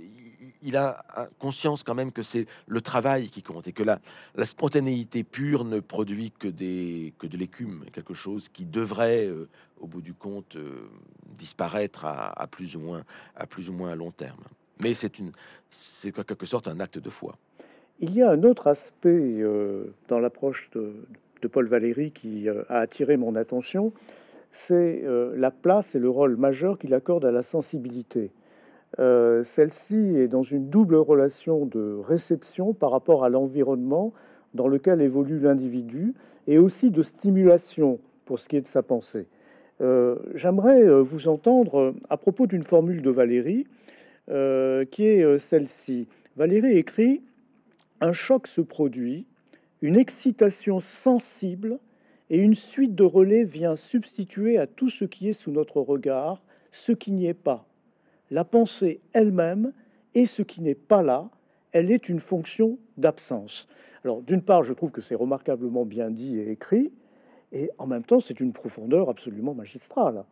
il a conscience quand même que c'est le travail qui compte et que la, la spontanéité pure ne produit que, des, que de l'écume, quelque chose qui devrait, euh, au bout du compte, euh, disparaître à, à, plus ou moins, à plus ou moins à long terme. Mais c'est une, c'est en quelque sorte un acte de foi. Il y a un autre aspect euh, dans l'approche de, de Paul Valéry qui euh, a attiré mon attention, c'est euh, la place et le rôle majeur qu'il accorde à la sensibilité. Euh, celle-ci est dans une double relation de réception par rapport à l'environnement dans lequel évolue l'individu et aussi de stimulation pour ce qui est de sa pensée. Euh, J'aimerais euh, vous entendre à propos d'une formule de Valéry euh, qui est euh, celle-ci. Valéry écrit: un choc se produit, une excitation sensible et une suite de relais vient substituer à tout ce qui est sous notre regard ce qui n'y est pas. La pensée elle-même est ce qui n'est pas là, elle est une fonction d'absence. Alors, d'une part, je trouve que c'est remarquablement bien dit et écrit, et en même temps, c'est une profondeur absolument magistrale.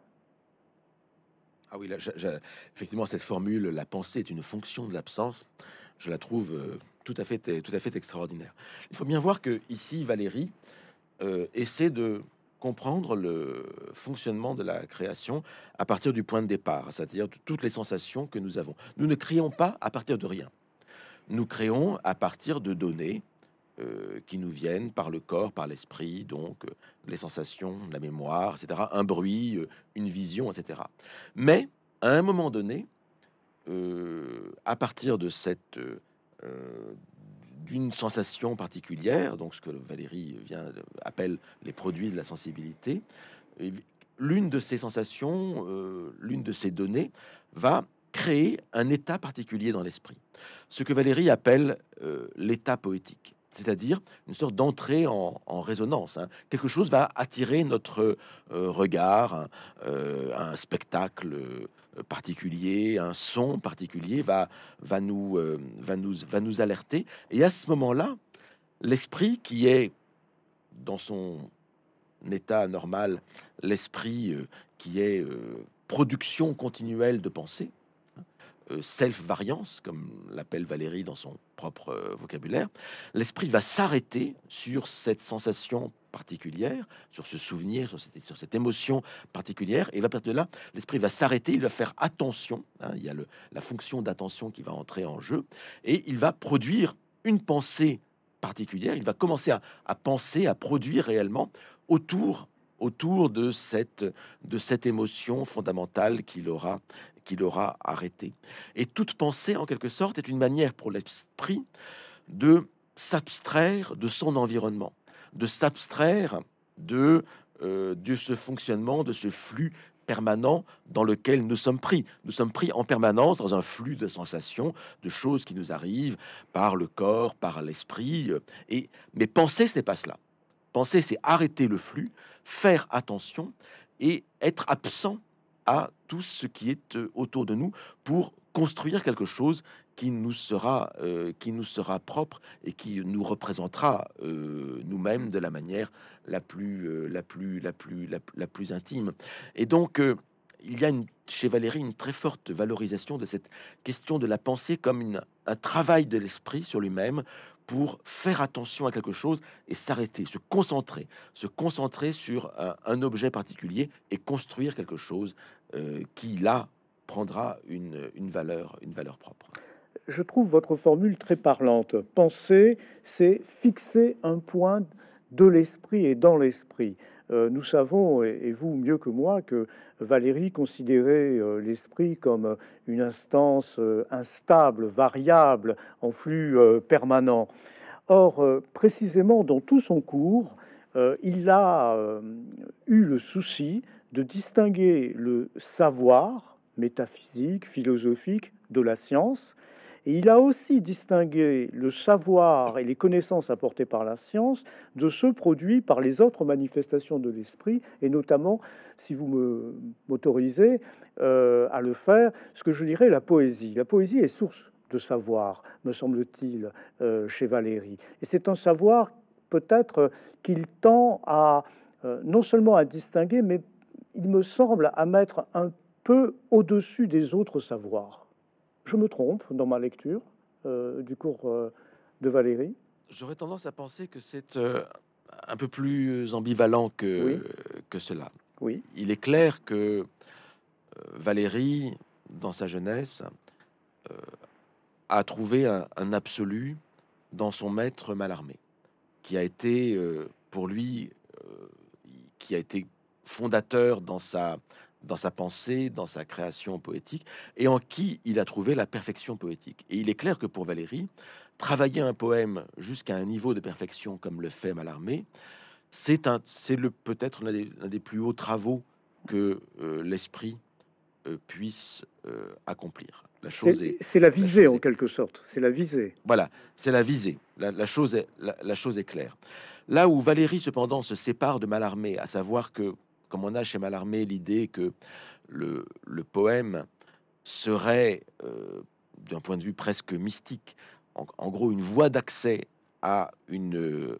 Ah oui, là, je- je- effectivement, cette formule, la pensée est une fonction de l'absence, je la trouve euh, tout à fait, tout à fait extraordinaire. Il faut bien voir que ici, Valérie euh, essaie de comprendre le fonctionnement de la création à partir du point de départ, c'est-à-dire de toutes les sensations que nous avons. Nous ne créons pas à partir de rien. Nous créons à partir de données euh, qui nous viennent par le corps, par l'esprit, donc euh, les sensations, la mémoire, et cetera, un bruit, euh, une vision, et cetera. Mais à un moment donné, euh, à partir de cette euh, euh, d'une sensation particulière, donc ce que Valérie vient de- appelle les produits de la sensibilité, et l'une de ces sensations, euh, l'une de ces données, va créer un état particulier dans l'esprit. Ce que Valérie appelle euh, l'état poétique, c'est-à-dire une sorte d'entrée en, en résonance, hein. Quelque chose va attirer notre euh, regard, un, euh, un spectacle euh, particulier, un son particulier va, va, nous, euh, va, nous, va nous alerter. Et à ce moment-là, l'esprit qui est dans son état normal, l'esprit euh, qui est euh, production continuelle de pensée, euh, self-variance, comme l'appelle Valérie dans son propre euh, vocabulaire, l'esprit va s'arrêter sur cette sensation particulière, sur ce souvenir, sur cette, sur cette émotion particulière, et va partir de là, l'esprit va s'arrêter, il va faire attention, hein, il y a le, la fonction d'attention qui va entrer en jeu, et il va produire une pensée particulière, il va commencer à, à penser, à produire réellement autour autour de cette de cette émotion fondamentale qu'il aura qu'il aura arrêté. Et toute pensée, en quelque sorte, est une manière pour l'esprit de s'abstraire de son environnement, de s'abstraire de, euh, de ce fonctionnement, de ce flux permanent dans lequel nous sommes pris. Nous sommes pris en permanence dans un flux de sensations, de choses qui nous arrivent par le corps, par l'esprit. Et mais penser, ce n'est pas cela. Penser, c'est arrêter le flux, faire attention et être absent à tout ce qui est euh, autour de nous pour construire quelque chose qui nous sera, euh, qui nous sera propre et qui nous représentera euh, nous-mêmes de la manière la plus, euh, la plus, la plus, la, la plus intime. Et donc, euh, il y a une, chez Valérie une très forte valorisation de cette question de la pensée comme une, un travail de l'esprit sur lui-même pour faire attention à quelque chose et s'arrêter, se concentrer, se concentrer sur un, un objet particulier et construire quelque chose euh, qui là prendra une, une valeur, une valeur propre. Je trouve votre formule très parlante. Penser, c'est fixer un point de l'esprit et dans l'esprit. Euh, nous savons, et, et vous mieux que moi, que Valérie considérait euh, l'esprit comme une instance euh, instable, variable, en flux euh, permanent. Or, euh, précisément dans tout son cours, euh, il a euh, eu le souci de distinguer le savoir métaphysique, philosophique de la science, et il a aussi distingué le savoir et les connaissances apportées par la science de ceux produits par les autres manifestations de l'esprit, et notamment, si vous me m'autorisez euh, à le faire, ce que je dirais la poésie. La poésie est source de savoir, me semble-t-il, euh, chez Valérie. Et c'est un savoir peut-être qu'il tend à euh, non seulement à distinguer, mais il me semble à mettre un peu au-dessus des autres savoirs. Je me trompe dans ma lecture euh, du cours euh, de Valérie? J'aurais tendance à penser que c'est euh, un peu plus ambivalent que, Oui, que cela. oui, Il est clair que euh, Valérie, dans sa jeunesse, euh, a trouvé un, un absolu dans son maître Mallarmé, qui a été euh, pour lui, euh, qui a été fondateur dans sa, dans sa pensée, dans sa création poétique, et en qui il a trouvé la perfection poétique. Et il est clair que pour Valérie, travailler un poème jusqu'à un niveau de perfection comme le fait Mallarmé, c'est un, c'est le peut-être l'un des, l'un des plus hauts travaux que euh, l'esprit euh, puisse euh, accomplir. La chose est, c'est c'est la la visée chose en est, quelque sorte, c'est la visée. voilà, c'est la visée. La, la chose est, la, la chose est claire. Là où Valérie cependant se sépare de Mallarmé, à savoir que, comme on a chez Mallarmé l'idée que le, le poème serait, euh, d'un point de vue presque mystique, en, en gros, une voie d'accès à une euh,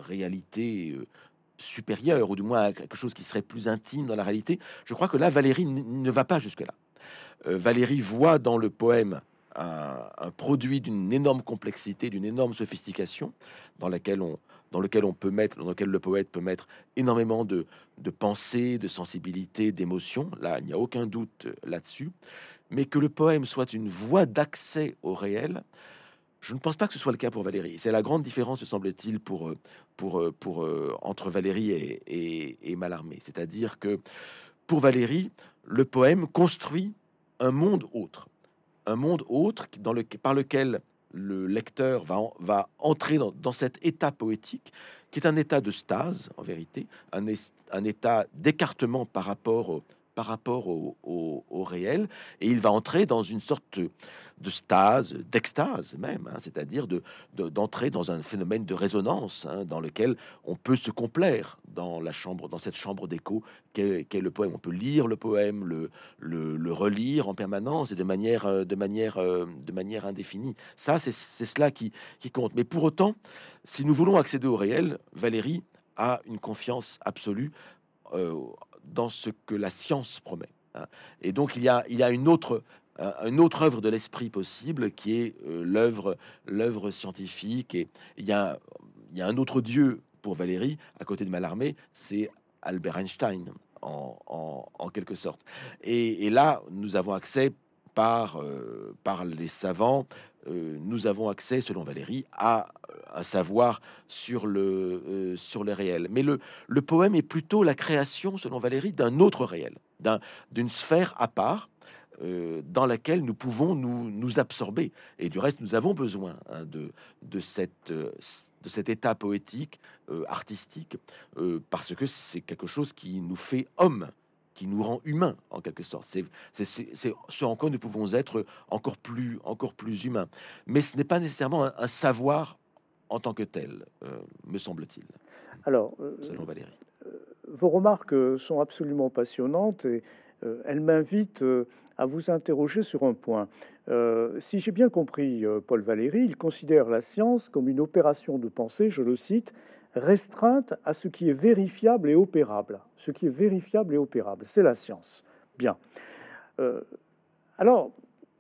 réalité euh, supérieure, ou du moins à quelque chose qui serait plus intime dans la réalité. Je crois que là, Valérie n- ne va pas jusque-là. Euh, Valérie voit dans le poème un, un produit d'une énorme complexité, d'une énorme sophistication, dans laquelle on, dans lequel on peut mettre, dans lequel le poète peut mettre énormément de, de pensée, de sensibilité, d'émotion. Là, il n'y a aucun doute euh, là-dessus. Mais que le poème soit une voie d'accès au réel, je ne pense pas que ce soit le cas pour Valérie. C'est la grande différence, me semble-t-il, pour, euh, pour, euh, pour, euh, entre Valérie et, et, et Mallarmé. C'est-à-dire que pour Valérie, le poème construit un monde autre, un monde autre qui- dans le, par lequel le lecteur va, en- va entrer dans, dans cet état poétique, qui est un état de stase, en vérité, un, es- un état d'écartement par rapport au, par rapport au, au- au réel, et il va entrer dans une sorte de stase, d'extase même, hein, c'est-à-dire de, de- d'entrer dans un phénomène de résonance, hein, dans lequel on peut se complaire dans la chambre, dans cette chambre d'écho qu'est, qu'est le poème. On peut lire le poème, le, le, le relire en permanence et de manière, euh, de manière, euh, de manière indéfinie. Ça, c'est, c'est cela qui, qui compte. Mais pour autant, si nous voulons accéder au réel, Valérie a une confiance absolue euh, dans ce que la science promet, hein. Et donc, il y a, il y a une autre euh, une autre œuvre de l'esprit possible qui est euh, l'œuvre l'œuvre scientifique. Et il y a il y a un autre Dieu pour Valérie à côté de Mallarmé, c'est Albert Einstein en, en, en quelque sorte. Et, et là, nous avons accès par euh, par les savants, euh, nous avons accès, selon Valérie, à euh, un savoir sur le euh, sur le réel. Mais le le poème est plutôt la création, selon Valérie, d'un autre réel, d'un d'une sphère à part, euh, dans laquelle nous pouvons nous, nous absorber. Et du reste, nous avons besoin, hein, de, de, cette, euh, de cet état poétique, euh, artistique, euh, parce que c'est quelque chose qui nous fait homme, qui nous rend humains, en quelque sorte. C'est c'est- c'est- c'est ce en quoi nous pouvons être encore plus, encore plus humains. Mais ce n'est pas nécessairement un, un savoir en tant que tel, euh, me semble-t-il, Alors, euh, selon Valérie. vos remarques euh, sont absolument passionnantes et euh, elles m'invitent euh, à vous interroger sur un point. Euh, si j'ai bien compris euh, Paul Valéry, il considère la science comme une opération de pensée, je le cite, restreinte à ce qui est vérifiable et opérable. Ce qui est vérifiable et opérable, c'est la science. Bien. Euh, alors,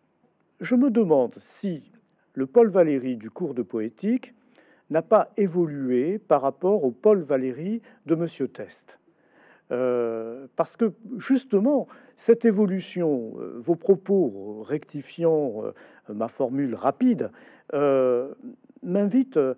je me demande si le Paul Valéry du cours de poétique n'a pas évolué par rapport au Paul Valéry de Monsieur Test. Euh, parce que justement, cette évolution, euh, vos propos rectifiant euh, ma formule rapide, euh, m'invitent euh,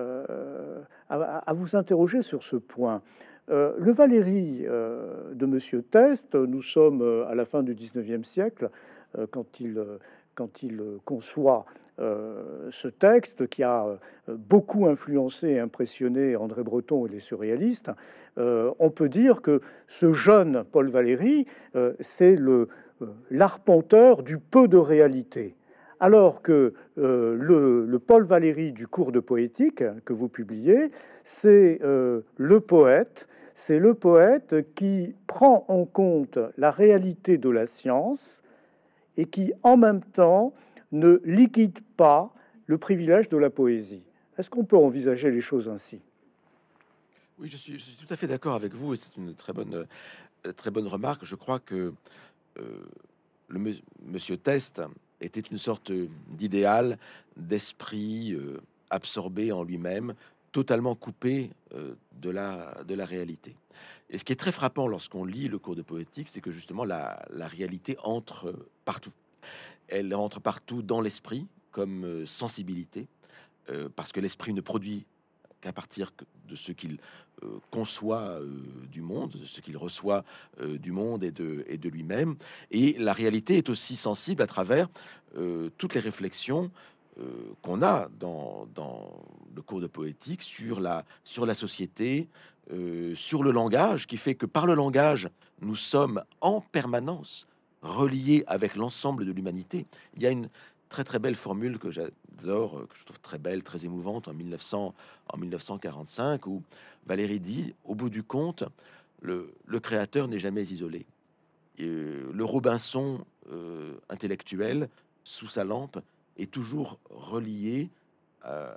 à, à vous interroger sur ce point. Euh, le Valéry euh, de Monsieur Test, nous sommes euh, à la fin du dix-neuvième siècle, euh, quand il, euh, quand il conçoit euh, ce texte qui a euh, beaucoup influencé et impressionné André Breton et les surréalistes. Euh, on peut dire que ce jeune Paul Valéry, euh, c'est le euh, l'arpenteur du peu de réalité. Alors que euh, le, le Paul Valéry du cours de poétique que vous publiez, c'est euh, le poète, c'est le poète qui prend en compte la réalité de la science et qui, en même temps, ne liquide pas le privilège de la poésie. Est-ce qu'on peut envisager les choses ainsi? Oui, je suis, je suis tout à fait d'accord avec vous, et c'est une très bonne, euh, très bonne remarque. Je crois que euh, le me- monsieur Test était une sorte d'idéal, d'esprit euh, absorbé en lui-même, totalement coupé euh, de la, de la réalité. Et ce qui est très frappant lorsqu'on lit le cours de poétique, c'est que justement la, la réalité entre euh, partout. Elle entre partout dans l'esprit comme euh, sensibilité, euh, parce que l'esprit ne produit qu'à partir que- de ce qu'il euh, conçoit euh, du monde, de ce qu'il reçoit euh, du monde et de, et de lui-même. Et la réalité est aussi sensible à travers euh, toutes les réflexions euh, qu'on a dans, dans le cours de poétique sur la, sur la société, euh, sur le langage, qui fait que par le langage, nous sommes en permanence reliés avec l'ensemble de l'humanité. Il y a une très très belle formule que j'adore, euh, que je trouve très belle, très émouvante, en mille neuf cents, en mille neuf cent quarante-cinq, où Valérie dit, au bout du compte, le, le créateur n'est jamais isolé. Et, euh, le Robinson euh, intellectuel sous sa lampe est toujours relié euh,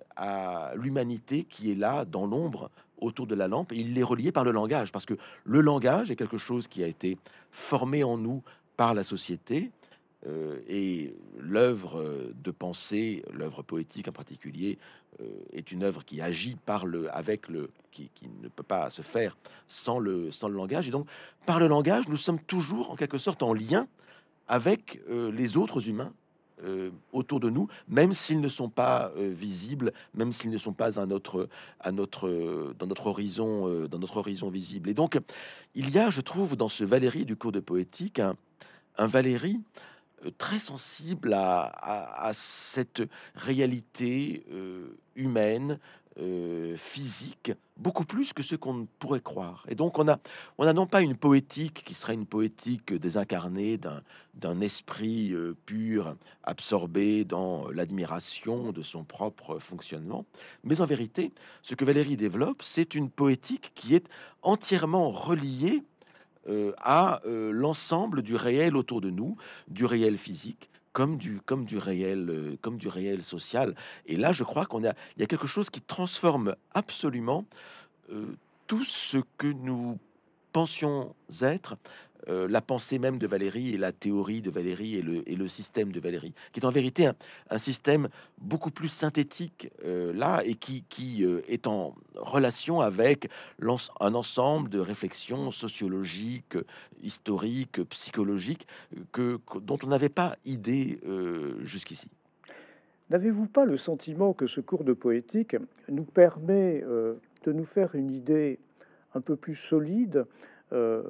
à l'humanité qui est là dans l'ombre autour de la lampe, et il est relié par le langage, parce que le langage est quelque chose qui a été formé en nous par la société, euh, et l'œuvre de pensée, l'œuvre poétique en particulier, euh, est une œuvre qui agit par le, avec le, qui, qui ne peut pas se faire sans le, sans le langage, et donc par le langage, nous sommes toujours en quelque sorte en lien avec euh, les autres humains euh, autour de nous, même s'ils ne sont pas euh, visibles, même s'ils ne sont pas à notre, à notre, euh, dans notre horizon, euh, dans notre horizon visible. Et donc, il y a, je trouve, dans ce Valérie du cours de poétique, un, un Valérie euh, très sensible à, à, à cette réalité euh, humaine, euh, physique, beaucoup plus que ce qu'on ne pourrait croire. Et donc, on a, on a non pas une poétique qui serait une poétique désincarnée d'un, d'un esprit euh, pur, absorbé dans l'admiration de son propre fonctionnement, mais en vérité, ce que Valérie développe, c'est une poétique qui est entièrement reliée euh, à euh, l'ensemble du réel autour de nous, du réel physique, comme du, comme du réel, euh, comme du réel social. Et là, je crois qu'on a, il y a quelque chose qui transforme absolument euh, tout ce que nous pensions être, euh, la pensée même de Valérie et la théorie de Valérie et le, et le système de Valérie, qui est en vérité un, un système beaucoup plus synthétique euh, là, et qui, qui euh, est en relation avec un ensemble de réflexions sociologiques, historiques, psychologiques, que, que- dont on n'avait pas idée euh, jusqu'ici. N'avez-vous pas le sentiment que ce cours de poétique nous permet euh, de nous faire une idée un peu plus solide euh,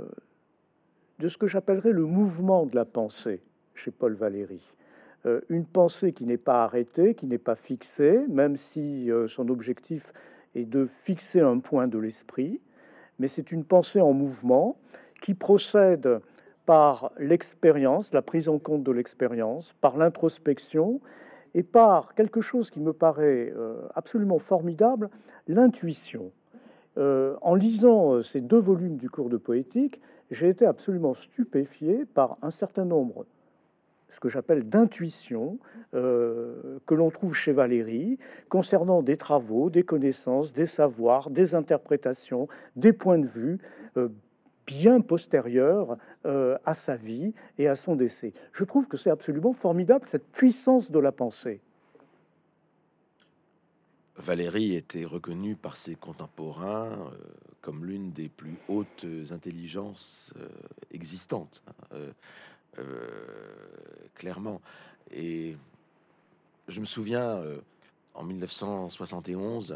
de ce que j'appellerais le mouvement de la pensée chez Paul Valéry? Euh, une pensée qui n'est pas arrêtée, qui n'est pas fixée, même si euh, son objectif est de fixer un point de l'esprit, mais c'est une pensée en mouvement qui procède par l'expérience, la prise en compte de l'expérience, par l'introspection et par quelque chose qui me paraît euh, absolument formidable, l'intuition. Euh, en lisant euh, ces deux volumes du cours de poétique, j'ai été absolument stupéfié par un certain nombre, ce que j'appelle d'intuitions, euh, que l'on trouve chez Valéry, concernant des travaux, des connaissances, des savoirs, des interprétations, des points de vue euh, bien postérieurs euh, à sa vie et à son décès. Je trouve que c'est absolument formidable, cette puissance de la pensée. Valérie était reconnue par ses contemporains euh, comme l'une des plus hautes intelligences euh, existantes, hein, euh, euh, clairement. Et je me souviens, euh, en mille neuf cent soixante et onze,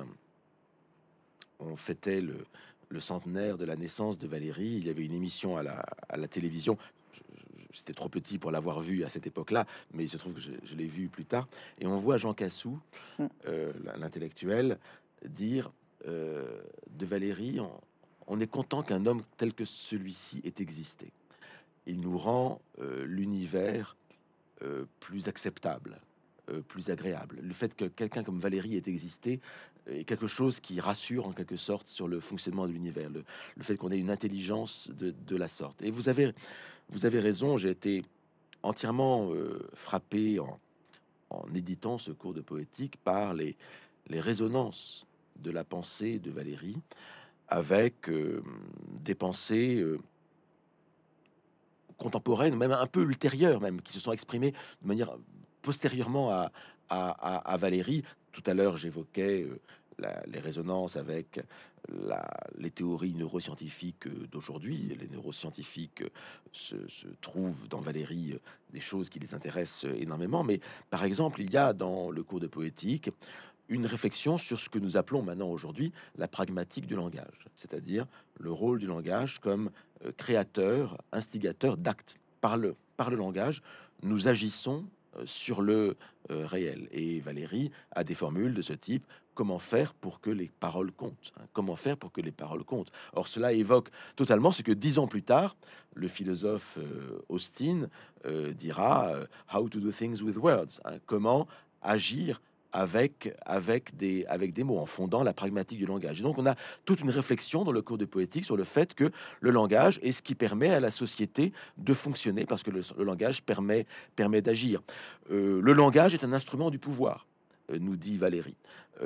on fêtait le, le centenaire de la naissance de Valérie. Il y avait une émission à la, à la télévision. Je- je- J'étais trop petit pour l'avoir vue à cette époque-là, mais il se trouve que je, je l'ai vue plus tard. Et on voit Jean Cassou, euh, l'intellectuel, dire euh, de Valérie, on, on est content qu'un homme tel que celui-ci ait existé. Il nous rend euh, l'univers euh, plus acceptable, euh, plus agréable. Le fait que quelqu'un comme Valérie ait existé est quelque chose qui rassure en quelque sorte sur le fonctionnement de l'univers, le, le fait qu'on ait une intelligence de, de la sorte. Et vous avez, vous avez raison, j'ai été entièrement euh, frappé en, en éditant ce cours de poétique par les, les résonances de la pensée de Valérie avec euh, des pensées euh, contemporaines, même un peu ultérieures, même, qui se sont exprimées de manière postérieurement à, à, à, à Valérie. Tout à l'heure, j'évoquais euh, la- les résonances avec la, les théories neuroscientifiques euh, d'aujourd'hui. Les neuroscientifiques euh, se, se trouvent dans Valérie euh, des choses qui les intéressent euh, énormément. Mais par exemple, il y a dans le cours de poétique une réflexion sur ce que nous appelons maintenant aujourd'hui la pragmatique du langage, c'est-à-dire le rôle du langage comme euh, créateur, instigateur d'actes. Par le, par le langage, nous agissons euh, sur le euh, réel. Et Valérie a des formules de ce type. Comment faire pour que les paroles comptent, hein? Comment faire pour que les paroles comptent? Or, cela évoque totalement ce que dix ans plus tard, le philosophe euh, Austin euh, dira euh, How to do things with words, hein? Comment agir avec, avec, des, avec des mots, en fondant la pragmatique du langage. Et donc, on a toute une réflexion dans le cours de poétique sur le fait que le langage est ce qui permet à la société de fonctionner, parce que le, le langage permet, permet d'agir. Euh, le langage est un instrument du pouvoir, euh, nous dit Valérie.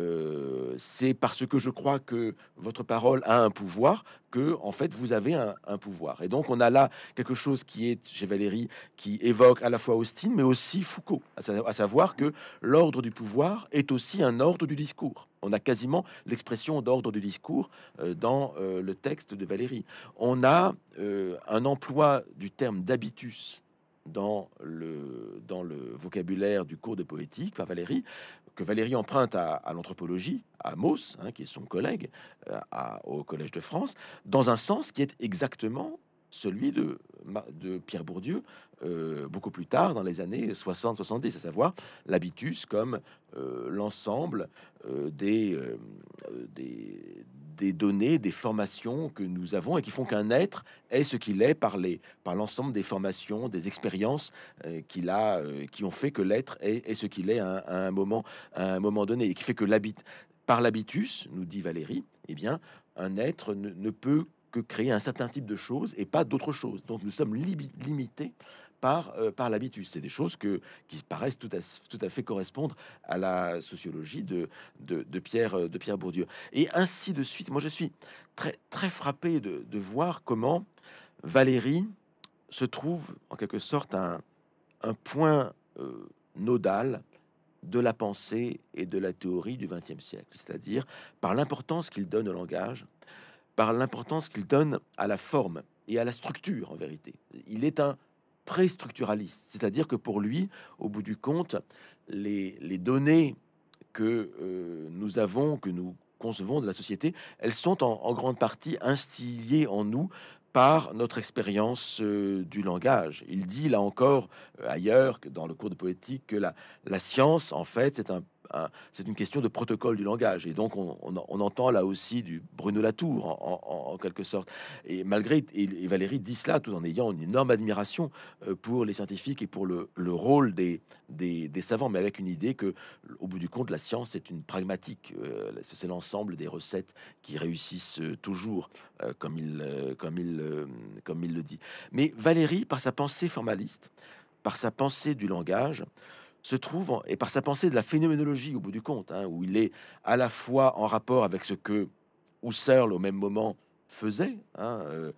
Euh, c'est parce que je crois que votre parole a un pouvoir que, en fait, vous avez un, un pouvoir. Et donc, on a là quelque chose qui est, chez Valérie, qui évoque à la fois Austin, mais aussi Foucault, à, sa- à savoir que l'ordre du pouvoir est aussi un ordre du discours. On a quasiment l'expression d'ordre du discours euh, dans euh, le texte de Valérie. On a euh, un emploi du terme d'habitus dans le, dans le vocabulaire du cours de poétique par Valérie, que Valérie emprunte à, à l'anthropologie, à Mauss, hein, qui est son collègue euh, à- au Collège de France, dans un sens qui est exactement celui de, Ma- de Pierre Bourdieu, euh, beaucoup plus tard, dans les années soixante soixante-dix, à savoir l'habitus comme euh, l'ensemble euh, des, euh, euh, des, des données, des formations que nous avons et qui font qu'un être est ce qu'il est par les, par l'ensemble des formations, des expériences euh, qu'il a, euh, qui ont fait que l'être est, est ce qu'il est à, un à un moment, à un moment donné, et qui fait que l'habit, par l'habitus, nous dit Valérie, eh bien, un être ne, ne peut que créer un certain type de choses et pas d'autres choses. Donc, nous sommes libi- limités par, euh, par l'habitus. C'est des choses que, qui paraissent tout à, tout à fait correspondre à la sociologie de, de, de Pierre, euh, de Pierre Bourdieu. Et ainsi de suite. Moi, je suis très, très frappé de, de voir comment Valérie se trouve en quelque sorte un, un point euh, nodal de la pensée et de la théorie du vingtième siècle, c'est-à-dire par l'importance qu'il donne au langage, par l'importance qu'il donne à la forme et à la structure, en vérité. Il est un pré-structuraliste, c'est-à-dire que pour lui, au bout du compte, les, les données que euh, nous avons, que nous concevons de la société, elles sont en, en grande partie instillées en nous par notre expérience euh, du langage. Il dit là encore euh, ailleurs que dans le cours de poétique que la, la science, en fait, c'est un, un- c'est une question de protocole du langage. Et donc on, on- on entend là aussi du Bruno Latour en, en- en quelque sorte. Et malgré et, et Valérie dit cela tout en ayant une énorme admiration euh, pour les scientifiques et pour le, le rôle des, des, des savants, mais avec une idée que au bout du compte, la science est une pragmatique. Euh, c'est l'ensemble des recettes qui réussissent euh, toujours, euh, comme, il, euh, comme, il, euh, comme il le dit. Mais Valérie, par sa pensée formaliste, par sa pensée du langage, se trouve, en- et par sa pensée de la phénoménologie, au bout du compte, hein, où il est à la fois en rapport avec ce que Husserl, au même moment, faisait, hein, euh,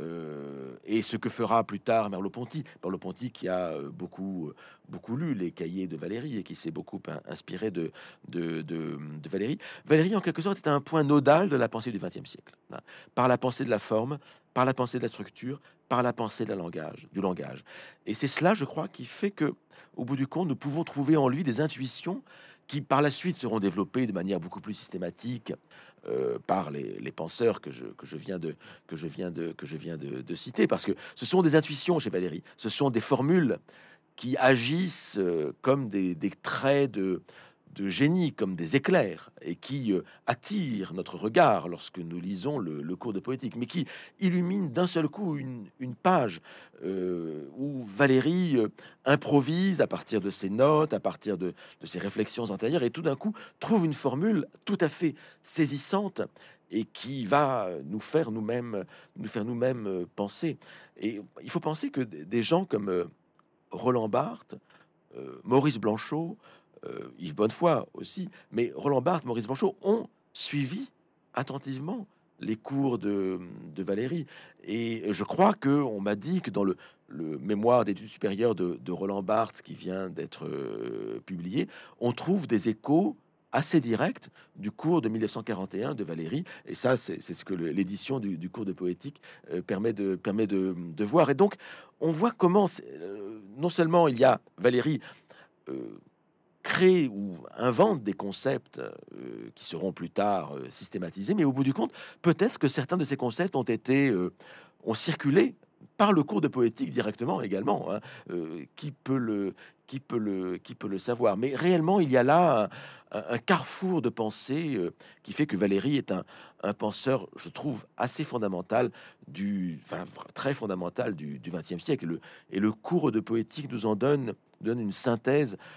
euh, et ce que fera plus tard Merleau-Ponty. Merleau-Ponty qui a euh, beaucoup, euh, beaucoup lu les cahiers de Valérie et qui s'est beaucoup in- inspiré de, de, de- de Valérie. Valérie, en quelque sorte, est un point nodal de la pensée du vingtième siècle, hein, par la pensée de la forme, par la pensée de la structure, par la pensée de la langage, du langage. Et c'est cela, je crois, qui fait que, au bout du compte, nous pouvons trouver en lui des intuitions qui, par la suite, seront développées de manière beaucoup plus systématique euh, par les, les penseurs que je, que je viens de que je viens de que je viens de, de citer, parce que ce sont des intuitions chez Valérie, ce sont des formules qui agissent euh, comme des, des traits de, de génie, comme des éclairs, et qui euh, attirent notre regard lorsque nous lisons le, le cours de poétique, mais qui illuminent d'un seul coup une, une page euh, où Valérie euh, improvise à partir de ses notes, à partir de, de ses réflexions antérieures, et tout d'un coup trouve une formule tout à fait saisissante et qui va nous faire nous-mêmes nous faire nous-mêmes euh, penser. Et il faut penser que des des gens comme euh, Roland Barthes, euh, Maurice Blanchot, euh, Yves Bonnefoy aussi, mais Roland Barthes, Maurice Blanchot ont suivi attentivement les cours de, de Valérie. Et je crois que on m'a dit que dans le, le mémoire d'études supérieures de, de Roland Barthes qui vient d'être euh, publié, on trouve des échos assez directs du cours de mille neuf cent quarante et un de Valérie. Et ça, c'est c'est ce que le- l'édition du, du cours de poétique euh, permet, de, permet de, de voir. Et donc, on voit comment, c'est, euh, non seulement il y a Valérie euh, crée ou invente des concepts euh, qui seront plus tard euh, systématisés, mais au bout du compte, peut-être que certains de ces concepts ont été, euh, ont circulé par le cours de poétique directement également. Hein. Euh, qui peut le, qui peut le, qui peut le savoir. Mais réellement, il y a là un, un- un carrefour de pensée euh, qui fait que Valérie est un, un penseur, je trouve, assez fondamental du, enfin, très fondamental du, du vingtième siècle. Et le, et le cours de poétique nous en donne, donne une synthèse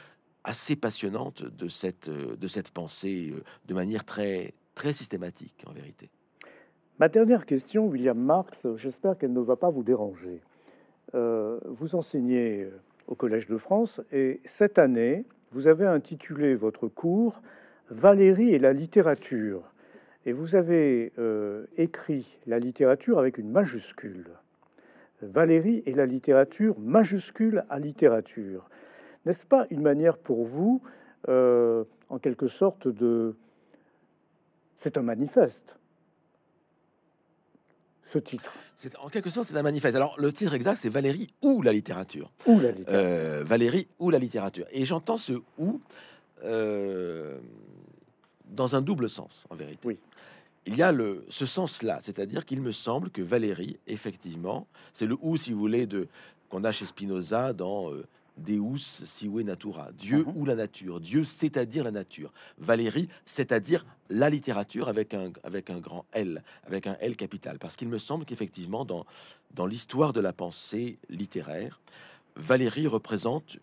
assez passionnante de cette, de cette pensée de manière très, très systématique, en vérité. Ma dernière question, William Marx, j'espère qu'elle ne va pas vous déranger. Euh, vous enseignez au Collège de France et cette année, vous avez intitulé votre cours « Valéry et la littérature ». Et vous avez euh, écrit la littérature avec une majuscule. Valéry et la littérature, majuscule à littérature. N'est-ce pas une manière pour vous, euh, en quelque sorte, de... C'est un manifeste, ce titre. C'est en quelque sorte, c'est un manifeste. Alors, le titre exact, c'est Valéry ou la littérature. Ou la littérature. Euh, Valéry ou la littérature. Et j'entends ce ou euh, dans un double sens, en vérité. Oui. Il y a le, ce sens-là, c'est-à-dire qu'il me semble que Valéry, effectivement, c'est le ou, si vous voulez, de qu'on a chez Spinoza dans euh, Deus sive natura, Dieu Mhm. ou la nature, Dieu c'est-à-dire la nature. Valéry, c'est-à-dire la littérature avec un, avec un grand L, avec un L capital, parce qu'il me semble qu'effectivement, dans, dans l'histoire de la pensée littéraire, Valéry représente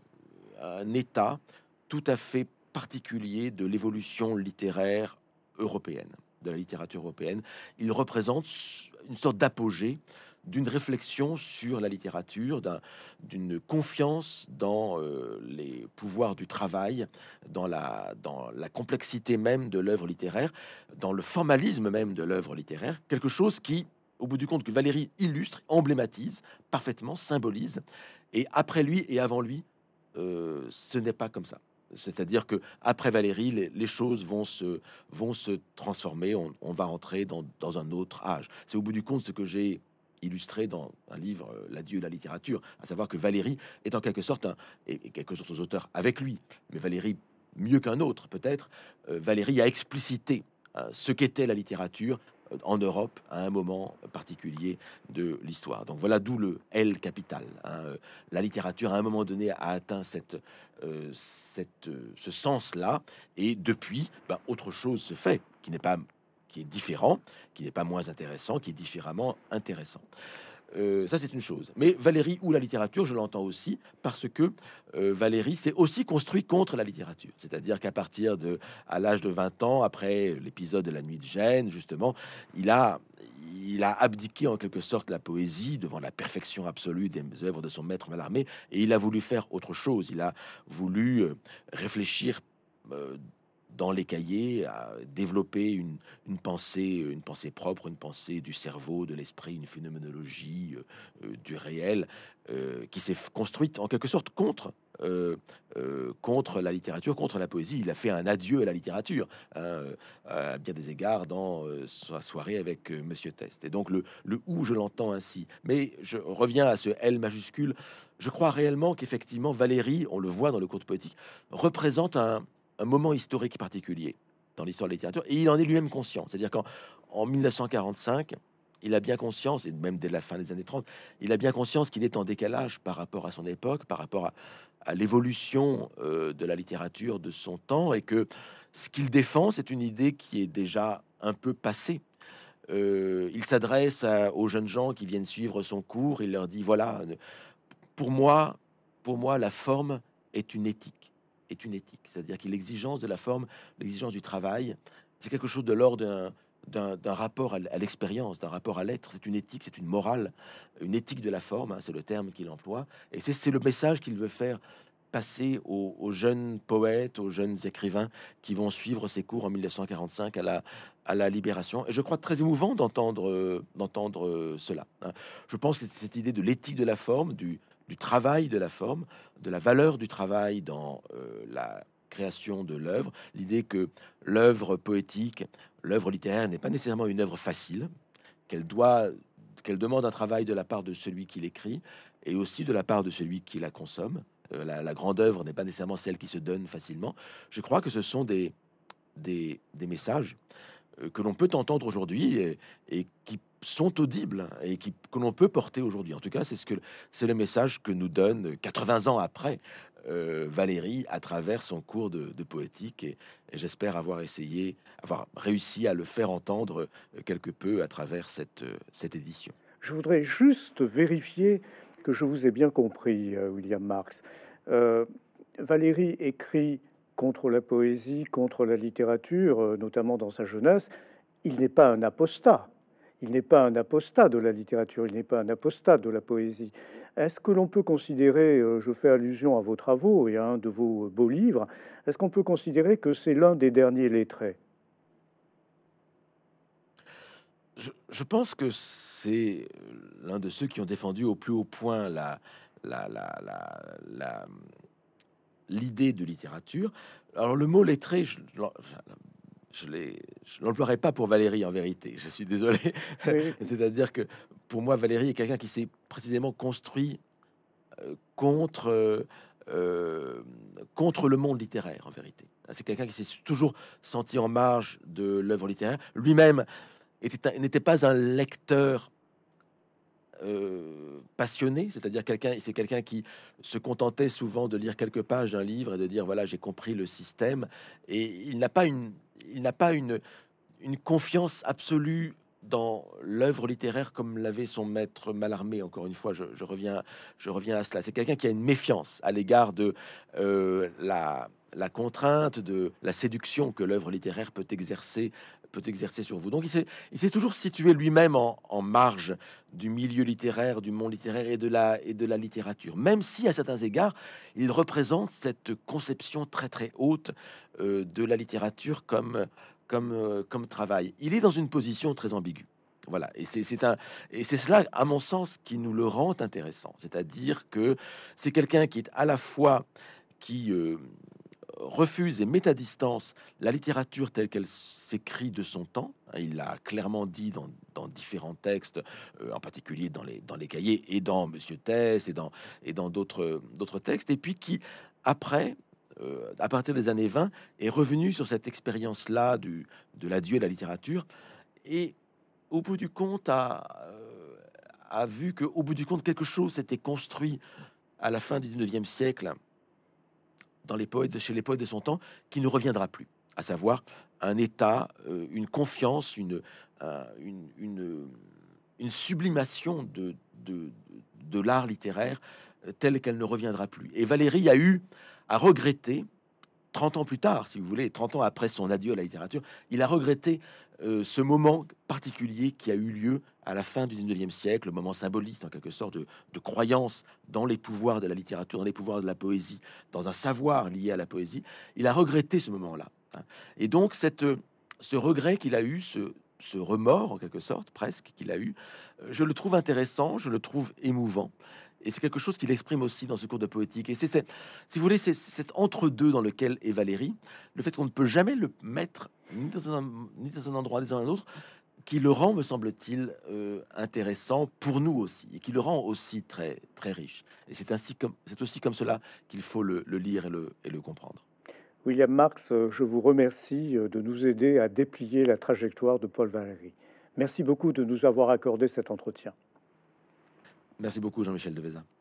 un état tout à fait particulier de l'évolution littéraire européenne, de la littérature européenne. Il représente une sorte d'apogée d'une réflexion sur la littérature, d'un, d'une confiance dans euh, les pouvoirs du travail, dans la, dans la complexité même de l'œuvre littéraire, dans le formalisme même de l'œuvre littéraire, quelque chose qui, au bout du compte, que Valéry illustre, emblématise, parfaitement symbolise, et après lui et avant lui, euh, ce n'est pas comme ça. C'est-à-dire que après Valéry, les, les choses vont se, vont se transformer. On, on va entrer dans, dans un autre âge. C'est au bout du compte ce que j'ai illustré dans un livre, euh, L'adieu de la littérature, à savoir que Valéry est en quelque sorte un, et, et quelques autres auteurs avec lui, mais Valéry mieux qu'un autre peut-être. Euh, Valéry a explicité euh, ce qu'était la littérature en Europe à un moment particulier de l'histoire. Donc voilà d'où le L capital. Hein. La littérature à un moment donné a atteint cette, euh, cette, euh, ce sens-là, et depuis, ben, autre chose se fait qui n'est pas, qui est différent, qui n'est pas moins intéressant, qui est différemment intéressant. Euh, ça, c'est une chose. Mais Valéry ou la littérature, je l'entends aussi parce que euh, Valéry s'est aussi construit contre la littérature. C'est-à-dire qu'à partir de, à l'âge de vingt ans, après l'épisode de la nuit de Gênes, justement, il a, il a abdiqué en quelque sorte la poésie devant la perfection absolue des œuvres de son maître Mallarmé, et il a voulu faire autre chose. Il a voulu euh, réfléchir euh, dans les cahiers, à développer une, une pensée, une pensée propre, une pensée du cerveau, de l'esprit, une phénoménologie euh, euh, du réel, euh, qui s'est construite en quelque sorte contre, euh, euh, contre la littérature, contre la poésie. Il a fait un adieu à la littérature, hein, à bien des égards, dans euh, sa soirée avec euh, Monsieur Test. Et donc le, le ou, je l'entends ainsi. Mais je reviens à ce L majuscule. Je crois réellement qu'effectivement, Valéry, on le voit dans le conte poétique, représente un un moment historique particulier dans l'histoire de la littérature, et il en est lui-même conscient. C'est-à-dire qu'en en mille neuf cent quarante-cinq, il a bien conscience, et même dès la fin des années trente, il a bien conscience qu'il est en décalage par rapport à son époque, par rapport à, à l'évolution euh, de la littérature de son temps, et que ce qu'il défend, c'est une idée qui est déjà un peu passée. Euh, il s'adresse à- aux jeunes gens qui viennent suivre son cours, il leur dit, voilà, pour moi, pour moi, la forme est une éthique, est une éthique. C'est-à-dire que l'exigence de la forme, l'exigence du travail, c'est quelque chose de l'ordre d'un, d'un, d'un rapport à, l- à l'expérience, d'un rapport à l'être. C'est une éthique, c'est une morale, une éthique de la forme, hein, c'est le terme qu'il emploie. Et c'est, c'est le message qu'il veut faire passer aux, aux jeunes poètes, aux jeunes écrivains qui vont suivre ses cours en mille neuf cent quarante-cinq à la, à la Libération. Et je crois très émouvant d'entendre, euh, d'entendre euh, cela, hein. Je pense que c'est cette idée de l'éthique de la forme, du, du travail de la forme, de la valeur du travail dans euh, la création de l'œuvre, l'idée que l'œuvre poétique, l'œuvre littéraire n'est pas nécessairement une œuvre facile, qu'elle doit, qu'elle demande un travail de la part de celui qui l'écrit et aussi de la part de celui qui la consomme. Euh, la, la grande œuvre n'est pas nécessairement celle qui se donne facilement. Je crois que ce sont des, des, des messages euh, que l'on peut entendre aujourd'hui et, et qui sont audibles et qui, que l'on peut porter aujourd'hui. En tout cas, c'est ce que c'est le message que nous donne quatre-vingts ans après euh, Valéry à travers son cours de, de poétique, et, et j'espère avoir essayé, avoir réussi à le faire entendre euh, quelque peu à travers cette, euh, cette édition. Je voudrais juste vérifier que je vous ai bien compris, euh, William Marx. Euh, Valéry écrit contre la poésie, contre la littérature, euh, notamment dans sa jeunesse. Il n'est pas un apostat. Il n'est pas un apostat de la littérature, il n'est pas un apostat de la poésie. Est-ce que l'on peut considérer, euh, je fais allusion à vos travaux et à un de vos beaux livres, est-ce qu'on peut considérer que c'est l'un des derniers lettrés? Je, je pense que c'est l'un de ceux qui ont défendu au plus haut point la, la, la, la, la- l'idée de littérature. Alors le mot lettré, je, je l'ai, je l'emploierai pas pour Valérie en vérité. Je suis désolé. Oui, C'est-à-dire que pour moi, Valérie est quelqu'un qui s'est précisément construit euh, contre euh, euh, contre le monde littéraire en vérité. C'est quelqu'un qui s'est toujours senti en marge de l'œuvre littéraire. Lui-même était un- n'était pas un lecteur euh, passionné, c'est-à-dire quelqu'un, c'est quelqu'un qui se contentait souvent de lire quelques pages d'un livre et de dire voilà j'ai compris le système. Et il n'a pas une, il n'a pas une, une confiance absolue dans l'œuvre littéraire comme l'avait son maître Mallarmé. Encore une fois, je, je reviens, je reviens à cela. C'est quelqu'un qui a une méfiance à l'égard de euh, la, la contrainte, de la séduction que l'œuvre littéraire peut exercer, peut exercer sur vous. Donc, il s'est, il s'est toujours situé lui-même en, en marge du milieu littéraire, du monde littéraire et de la, et de la littérature. Même si, à certains égards, il représente cette conception très très haute euh, de la littérature comme comme, euh, comme travail. Il est dans une position très ambiguë. Voilà, et c'est c'est un et c'est cela, à mon sens, qui nous le rend intéressant. C'est-à-dire que c'est quelqu'un qui est à la fois qui euh, refuse et met à distance la littérature telle qu'elle s'écrit de son temps. Il l'a clairement dit dans, dans différents textes, euh, en particulier dans les, dans les cahiers et dans Monsieur Tess et dans, et dans d'autres, d'autres textes, et puis qui, après, euh, à partir des années vingt, est revenu sur cette expérience-là du, de l'adieu de la littérature, et au bout du compte a, euh, a vu que au bout du compte quelque chose s'était construit à la fin du dix-neuvième siècle dans les poètes, chez les poètes de son temps, qui ne reviendra plus, à savoir un état, euh, une confiance, une, euh, une, une, une sublimation de, de, de l'art littéraire euh, telle qu'elle ne reviendra plus. Et Valéry a eu à regretter, trente ans plus tard, si vous voulez, trente ans après son adieu à la littérature, il a regretté euh, ce moment particulier qui a eu lieu à la fin du dix-neuvième siècle, le moment symboliste en quelque sorte de, de croyance dans les pouvoirs de la littérature, dans les pouvoirs de la poésie, dans un savoir lié à la poésie. Il a regretté ce moment-là. Hein. Et donc cette, ce regret qu'il a eu, ce, ce remords en quelque sorte, presque, qu'il a eu, euh, je le trouve intéressant, je le trouve émouvant. Et c'est quelque chose qu'il exprime aussi dans ce cours de poétique. Et c'est, c'est- si vous voulez, c'est cet entre-deux dans lequel est Valérie, le fait qu'on ne peut jamais le mettre ni dans un, ni dans un endroit ni dans un autre, qui le rend, me semble-t-il, euh, intéressant pour nous aussi, et qui le rend aussi très, très riche. Et c'est ainsi comme, c'est aussi comme cela qu'il faut le, le lire et le, et le comprendre. William Marx, euh, je vous remercie euh, de nous aider à déplier la trajectoire de Paul Valéry. Merci beaucoup de nous avoir accordé cet entretien. Merci beaucoup, Jean-Michel Devezin.